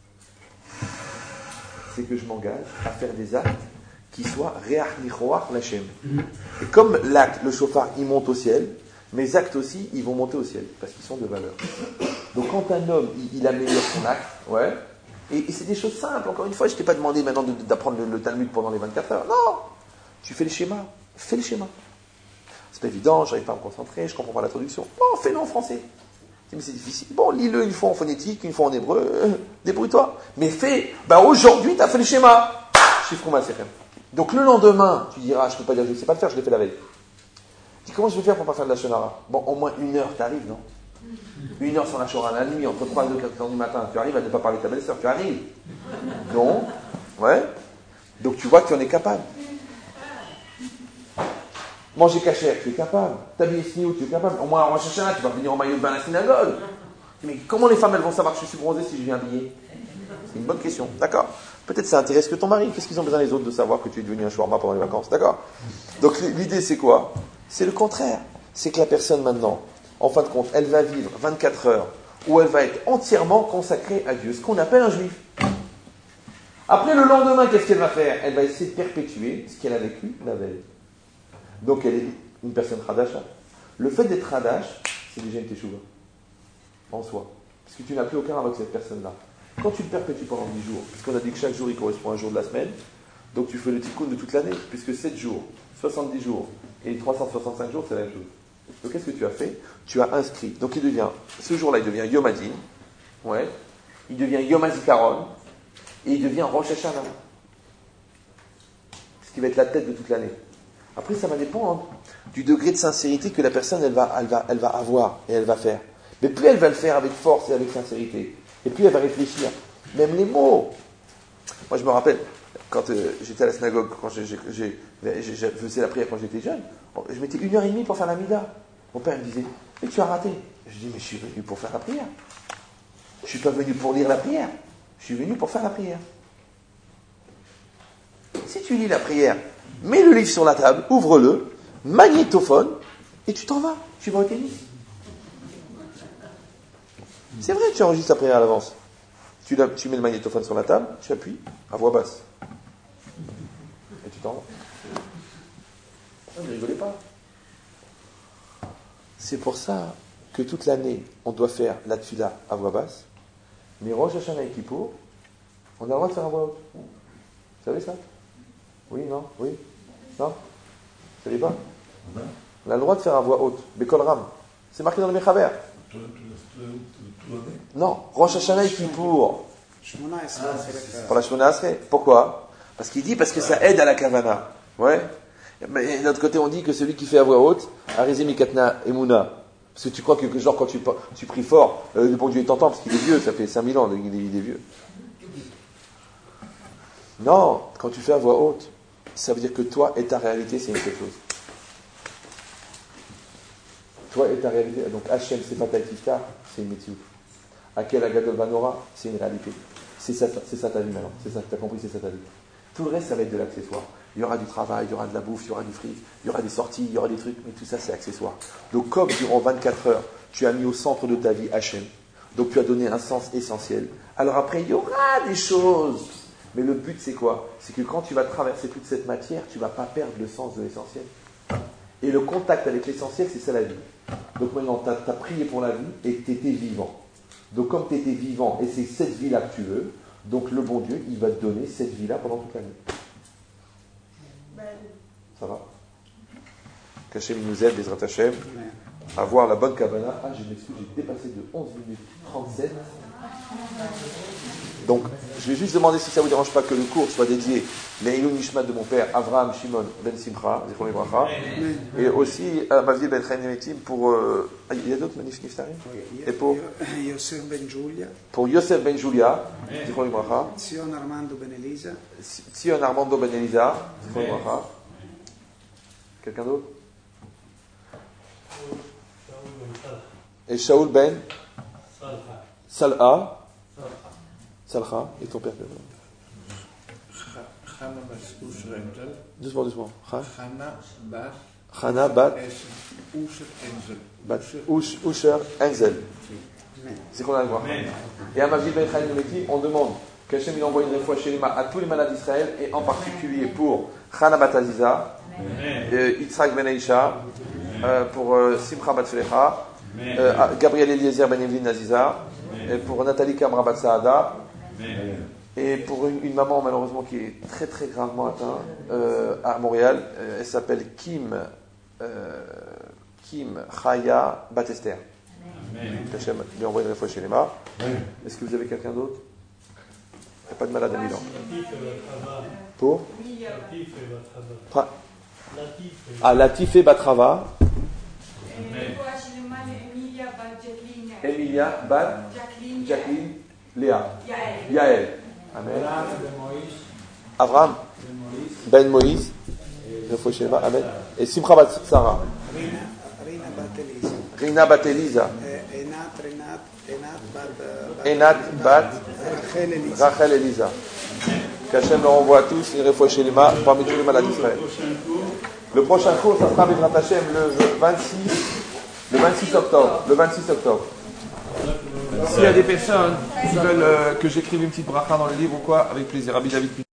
A: C'est que je m'engage à faire des actes qui soient reach nichoach lachem. Et comme l'acte, le chauffard, il monte au ciel, mes actes aussi, ils vont monter au ciel, parce qu'ils sont de valeur. Donc quand un homme, il, il améliore son acte, ouais, et, et c'est des choses simples, encore une fois, je ne t'ai pas demandé maintenant de, d'apprendre le, le Talmud pendant les vingt-quatre heures. Non! Tu fais le schéma, fais le schéma. C'est pas évident, je n'arrive pas à me concentrer, je comprends pas la traduction. Bon, fais-le en français. Mais c'est difficile. Bon, lis-le une fois en phonétique, une fois en hébreu, euh, débrouille-toi. Mais fais, bah aujourd'hui, tu as fait le schéma. Chiffre Maasechem. Donc le lendemain, tu diras, je ne peux pas dire, je ne sais pas le faire, je l'ai fait la veille. Tu dis, comment je vais faire pour ne pas faire de la shonara? Bon, au moins une heure, tu arrives, non? Une heure sur la shonara, la nuit, entre trois et quatre heures du matin, tu arrives à ne pas parler de ta belle-sœur, tu arrives. Non? Ouais. Donc tu vois que tu en es capable. Manger cachère, tu es capable. T'habiller snio, tu es capable. Au moins, en Rosh Hashanah, tu vas venir en maillot de bain à la synagogue. Mais comment les femmes, elles vont savoir que je suis bronzé si je viens habillé? C'est une bonne question. D'accord? Peut-être ça intéresse que ton mari. Qu'est-ce qu'ils ont besoin les autres de savoir que tu es devenu un shawarma pendant les vacances? D'accord? Donc l'idée, c'est quoi? C'est le contraire. C'est que la personne, maintenant, en fin de compte, elle va vivre vingt-quatre heures où elle va être entièrement consacrée à Dieu. Ce qu'on appelle un juif. Après, le lendemain, qu'est-ce qu'elle va faire? Elle va essayer de perpétuer ce qu'elle a vécu la veille. Donc elle est une personne Hadash. Le fait d'être Hadash, c'est déjà une Teshuvah. En soi. Parce que tu n'as plus aucun rapport avec cette personne-là. Quand tu le perpétues pendant dix jours, puisqu'on a dit que chaque jour il correspond à un jour de la semaine, donc tu fais le tikkun de toute l'année, puisque sept jours, soixante-dix jours et trois cent soixante-cinq jours, c'est la même chose. Donc qu'est-ce que tu as fait? Tu as inscrit. Donc il devient, ce jour-là, il devient Yom Adin, ouais, il devient Yom HaZikaron, et il devient Rosh Hashanah. Ce qui va être la tête de toute l'année. Après, ça va dépendre du degré de sincérité que la personne, elle va, elle va, elle va avoir et elle va faire. Mais plus elle va le faire avec force et avec sincérité, et plus elle va réfléchir. Même les mots. Moi, je me rappelle, quand euh, j'étais à la synagogue, quand j'ai, j'ai, j'ai, j'ai, je faisais la prière quand j'étais jeune, je mettais une heure et demie pour faire la mida. Mon père me disait, mais tu as raté. Je dis, mais je suis venu pour faire la prière. Je ne suis pas venu pour lire la prière. Je suis venu pour faire la prière. Si tu lis la prière, mets le livre sur la table, ouvre-le, magnétophone, et tu t'en vas. Tu vas au tennis. C'est vrai, tu enregistres la prière à l'avance. Tu, tu mets le magnétophone sur la table, tu appuies, à voix basse. Et tu t'en vas. Ne rigolez pas. C'est pour ça que toute l'année, on doit faire la tfila à voix basse, mais Rosh Hashanah et Kippour, on a le droit de faire à voix haute. Vous savez ça? Oui, non? Oui? Non? Vous ne savez pas? On a le droit de faire à voix haute. Bekol Ram. C'est marqué dans le Mechaber. Non. Rosh Hashanah et Kippour. Pour la Shemona Esrei. Pourquoi? Parce qu'il dit, parce que ça aide à la Kavana. Ouais. Mais de l'autre côté, on dit que celui qui fait à voix haute, Arizé Mikatna Emouna. Parce que tu crois que, que genre, quand tu, tu pries fort, euh, le bon Dieu est tentant, parce qu'il est vieux, ça fait cinq mille ans, il est, il est vieux. Non, quand tu fais à voix haute, ça veut dire que toi et ta réalité, c'est une seule chose. Toi et ta réalité, donc Hachem, c'est pas Taïtifta, c'est une métier. Akel Agadol Vanora, c'est une réalité. C'est ça, c'est ça ta vie maintenant. C'est ça, tu as compris, c'est ça ta vie. Tout le reste, ça va être de l'accessoire. Il y aura du travail, il y aura de la bouffe, il y aura du fric, il y aura des sorties, il y aura des trucs, mais tout ça, c'est accessoire. Donc, comme durant vingt-quatre heures, tu as mis au centre de ta vie Hachem, donc tu as donné un sens essentiel, alors après, il y aura des choses. Mais le but, c'est quoi? C'est que quand tu vas traverser toute cette matière, tu ne vas pas perdre le sens de l'essentiel. Et le contact avec l'essentiel, c'est ça la vie. Donc maintenant, tu as, tu as prié pour la vie et tu étais vivant. Donc comme tu étais vivant et c'est cette vie-là que tu veux, donc le bon Dieu, il va te donner cette vie-là pendant toute l'année. Ça va? Qu'Hachem nous aide, Bezrat Hashem, à voir la bonne Kabbana. Ah, je m'excuse, j'ai dépassé de onze minutes trente-sept. Donc, je vais juste demander si ça ne vous dérange pas que le cours soit dédié Leilou Nishmat de mon père, Avraham Shimon Ben Simcha, Zichron Libracha, et aussi à Mavdi Ben Chaim Nemetim pour. Euh, ah, il y a d'autres manifs Niftarim? Et pour
B: Yosef Ben Julia,
A: Pour Yosef Ben Julia, Zichron Libracha,
B: Sion Armando Ben Elisa,
A: Sion Armando Ben Elisa, Zichron Libracha. Quelqu'un d'autre? Et Shaoul Ben Salha. Salha, et ton père. Doucement, doucement. Chana Bat Bat Ush- Usher Enzel. C'est qu'on a le voir. Et à Mavdi Ben Chaim Nemetim, on demande qu'Hachem il envoie une fois chez les ma- à tous les malades d'Israël, et en particulier pour Chana Bat Aziza, euh, Yitzhak Ben Aisha, euh, pour euh, Simcha Bat Felecha, euh, Gabriel Eliezer Ben Evelyn Aziza, et pour Nathalie Kamra Bat Saada, et pour une, une maman malheureusement qui est très très gravement atteinte euh, à Montréal, euh, elle s'appelle Kim euh, Kim Chaya Batester. Hachem lui envoie une fois chez les mains. Est-ce que vous avez quelqu'un d'autre? Il n'y a pas de malade à Milan. Pour Pra- Ah, Latif et Batrava. Emilia Bat Jacqueline Léa Yael. Amen. Abraham Ben Moïse. Une fois chez les mains. Amen. Et Simcha Bat Sarah.
B: Rina Bat Elisa,
A: Rina Bat Elisa.
B: eh, Enat, Renat, Enat Bat,
A: Enat Bat
B: Rachel Elisa.
A: Rachel Elisa. Qu'Hachem leur envoie à tous une fois chez les mains parmi tous les malades d'Israël. Le prochain cours, ça sera Bezrat Hashem le vingt-six, le vingt-six octobre. Le vingt-six octobre. S'il y a des personnes qui veulent euh, que j'écrive une petite bracha dans le livre ou quoi, avec plaisir. Rabbi David.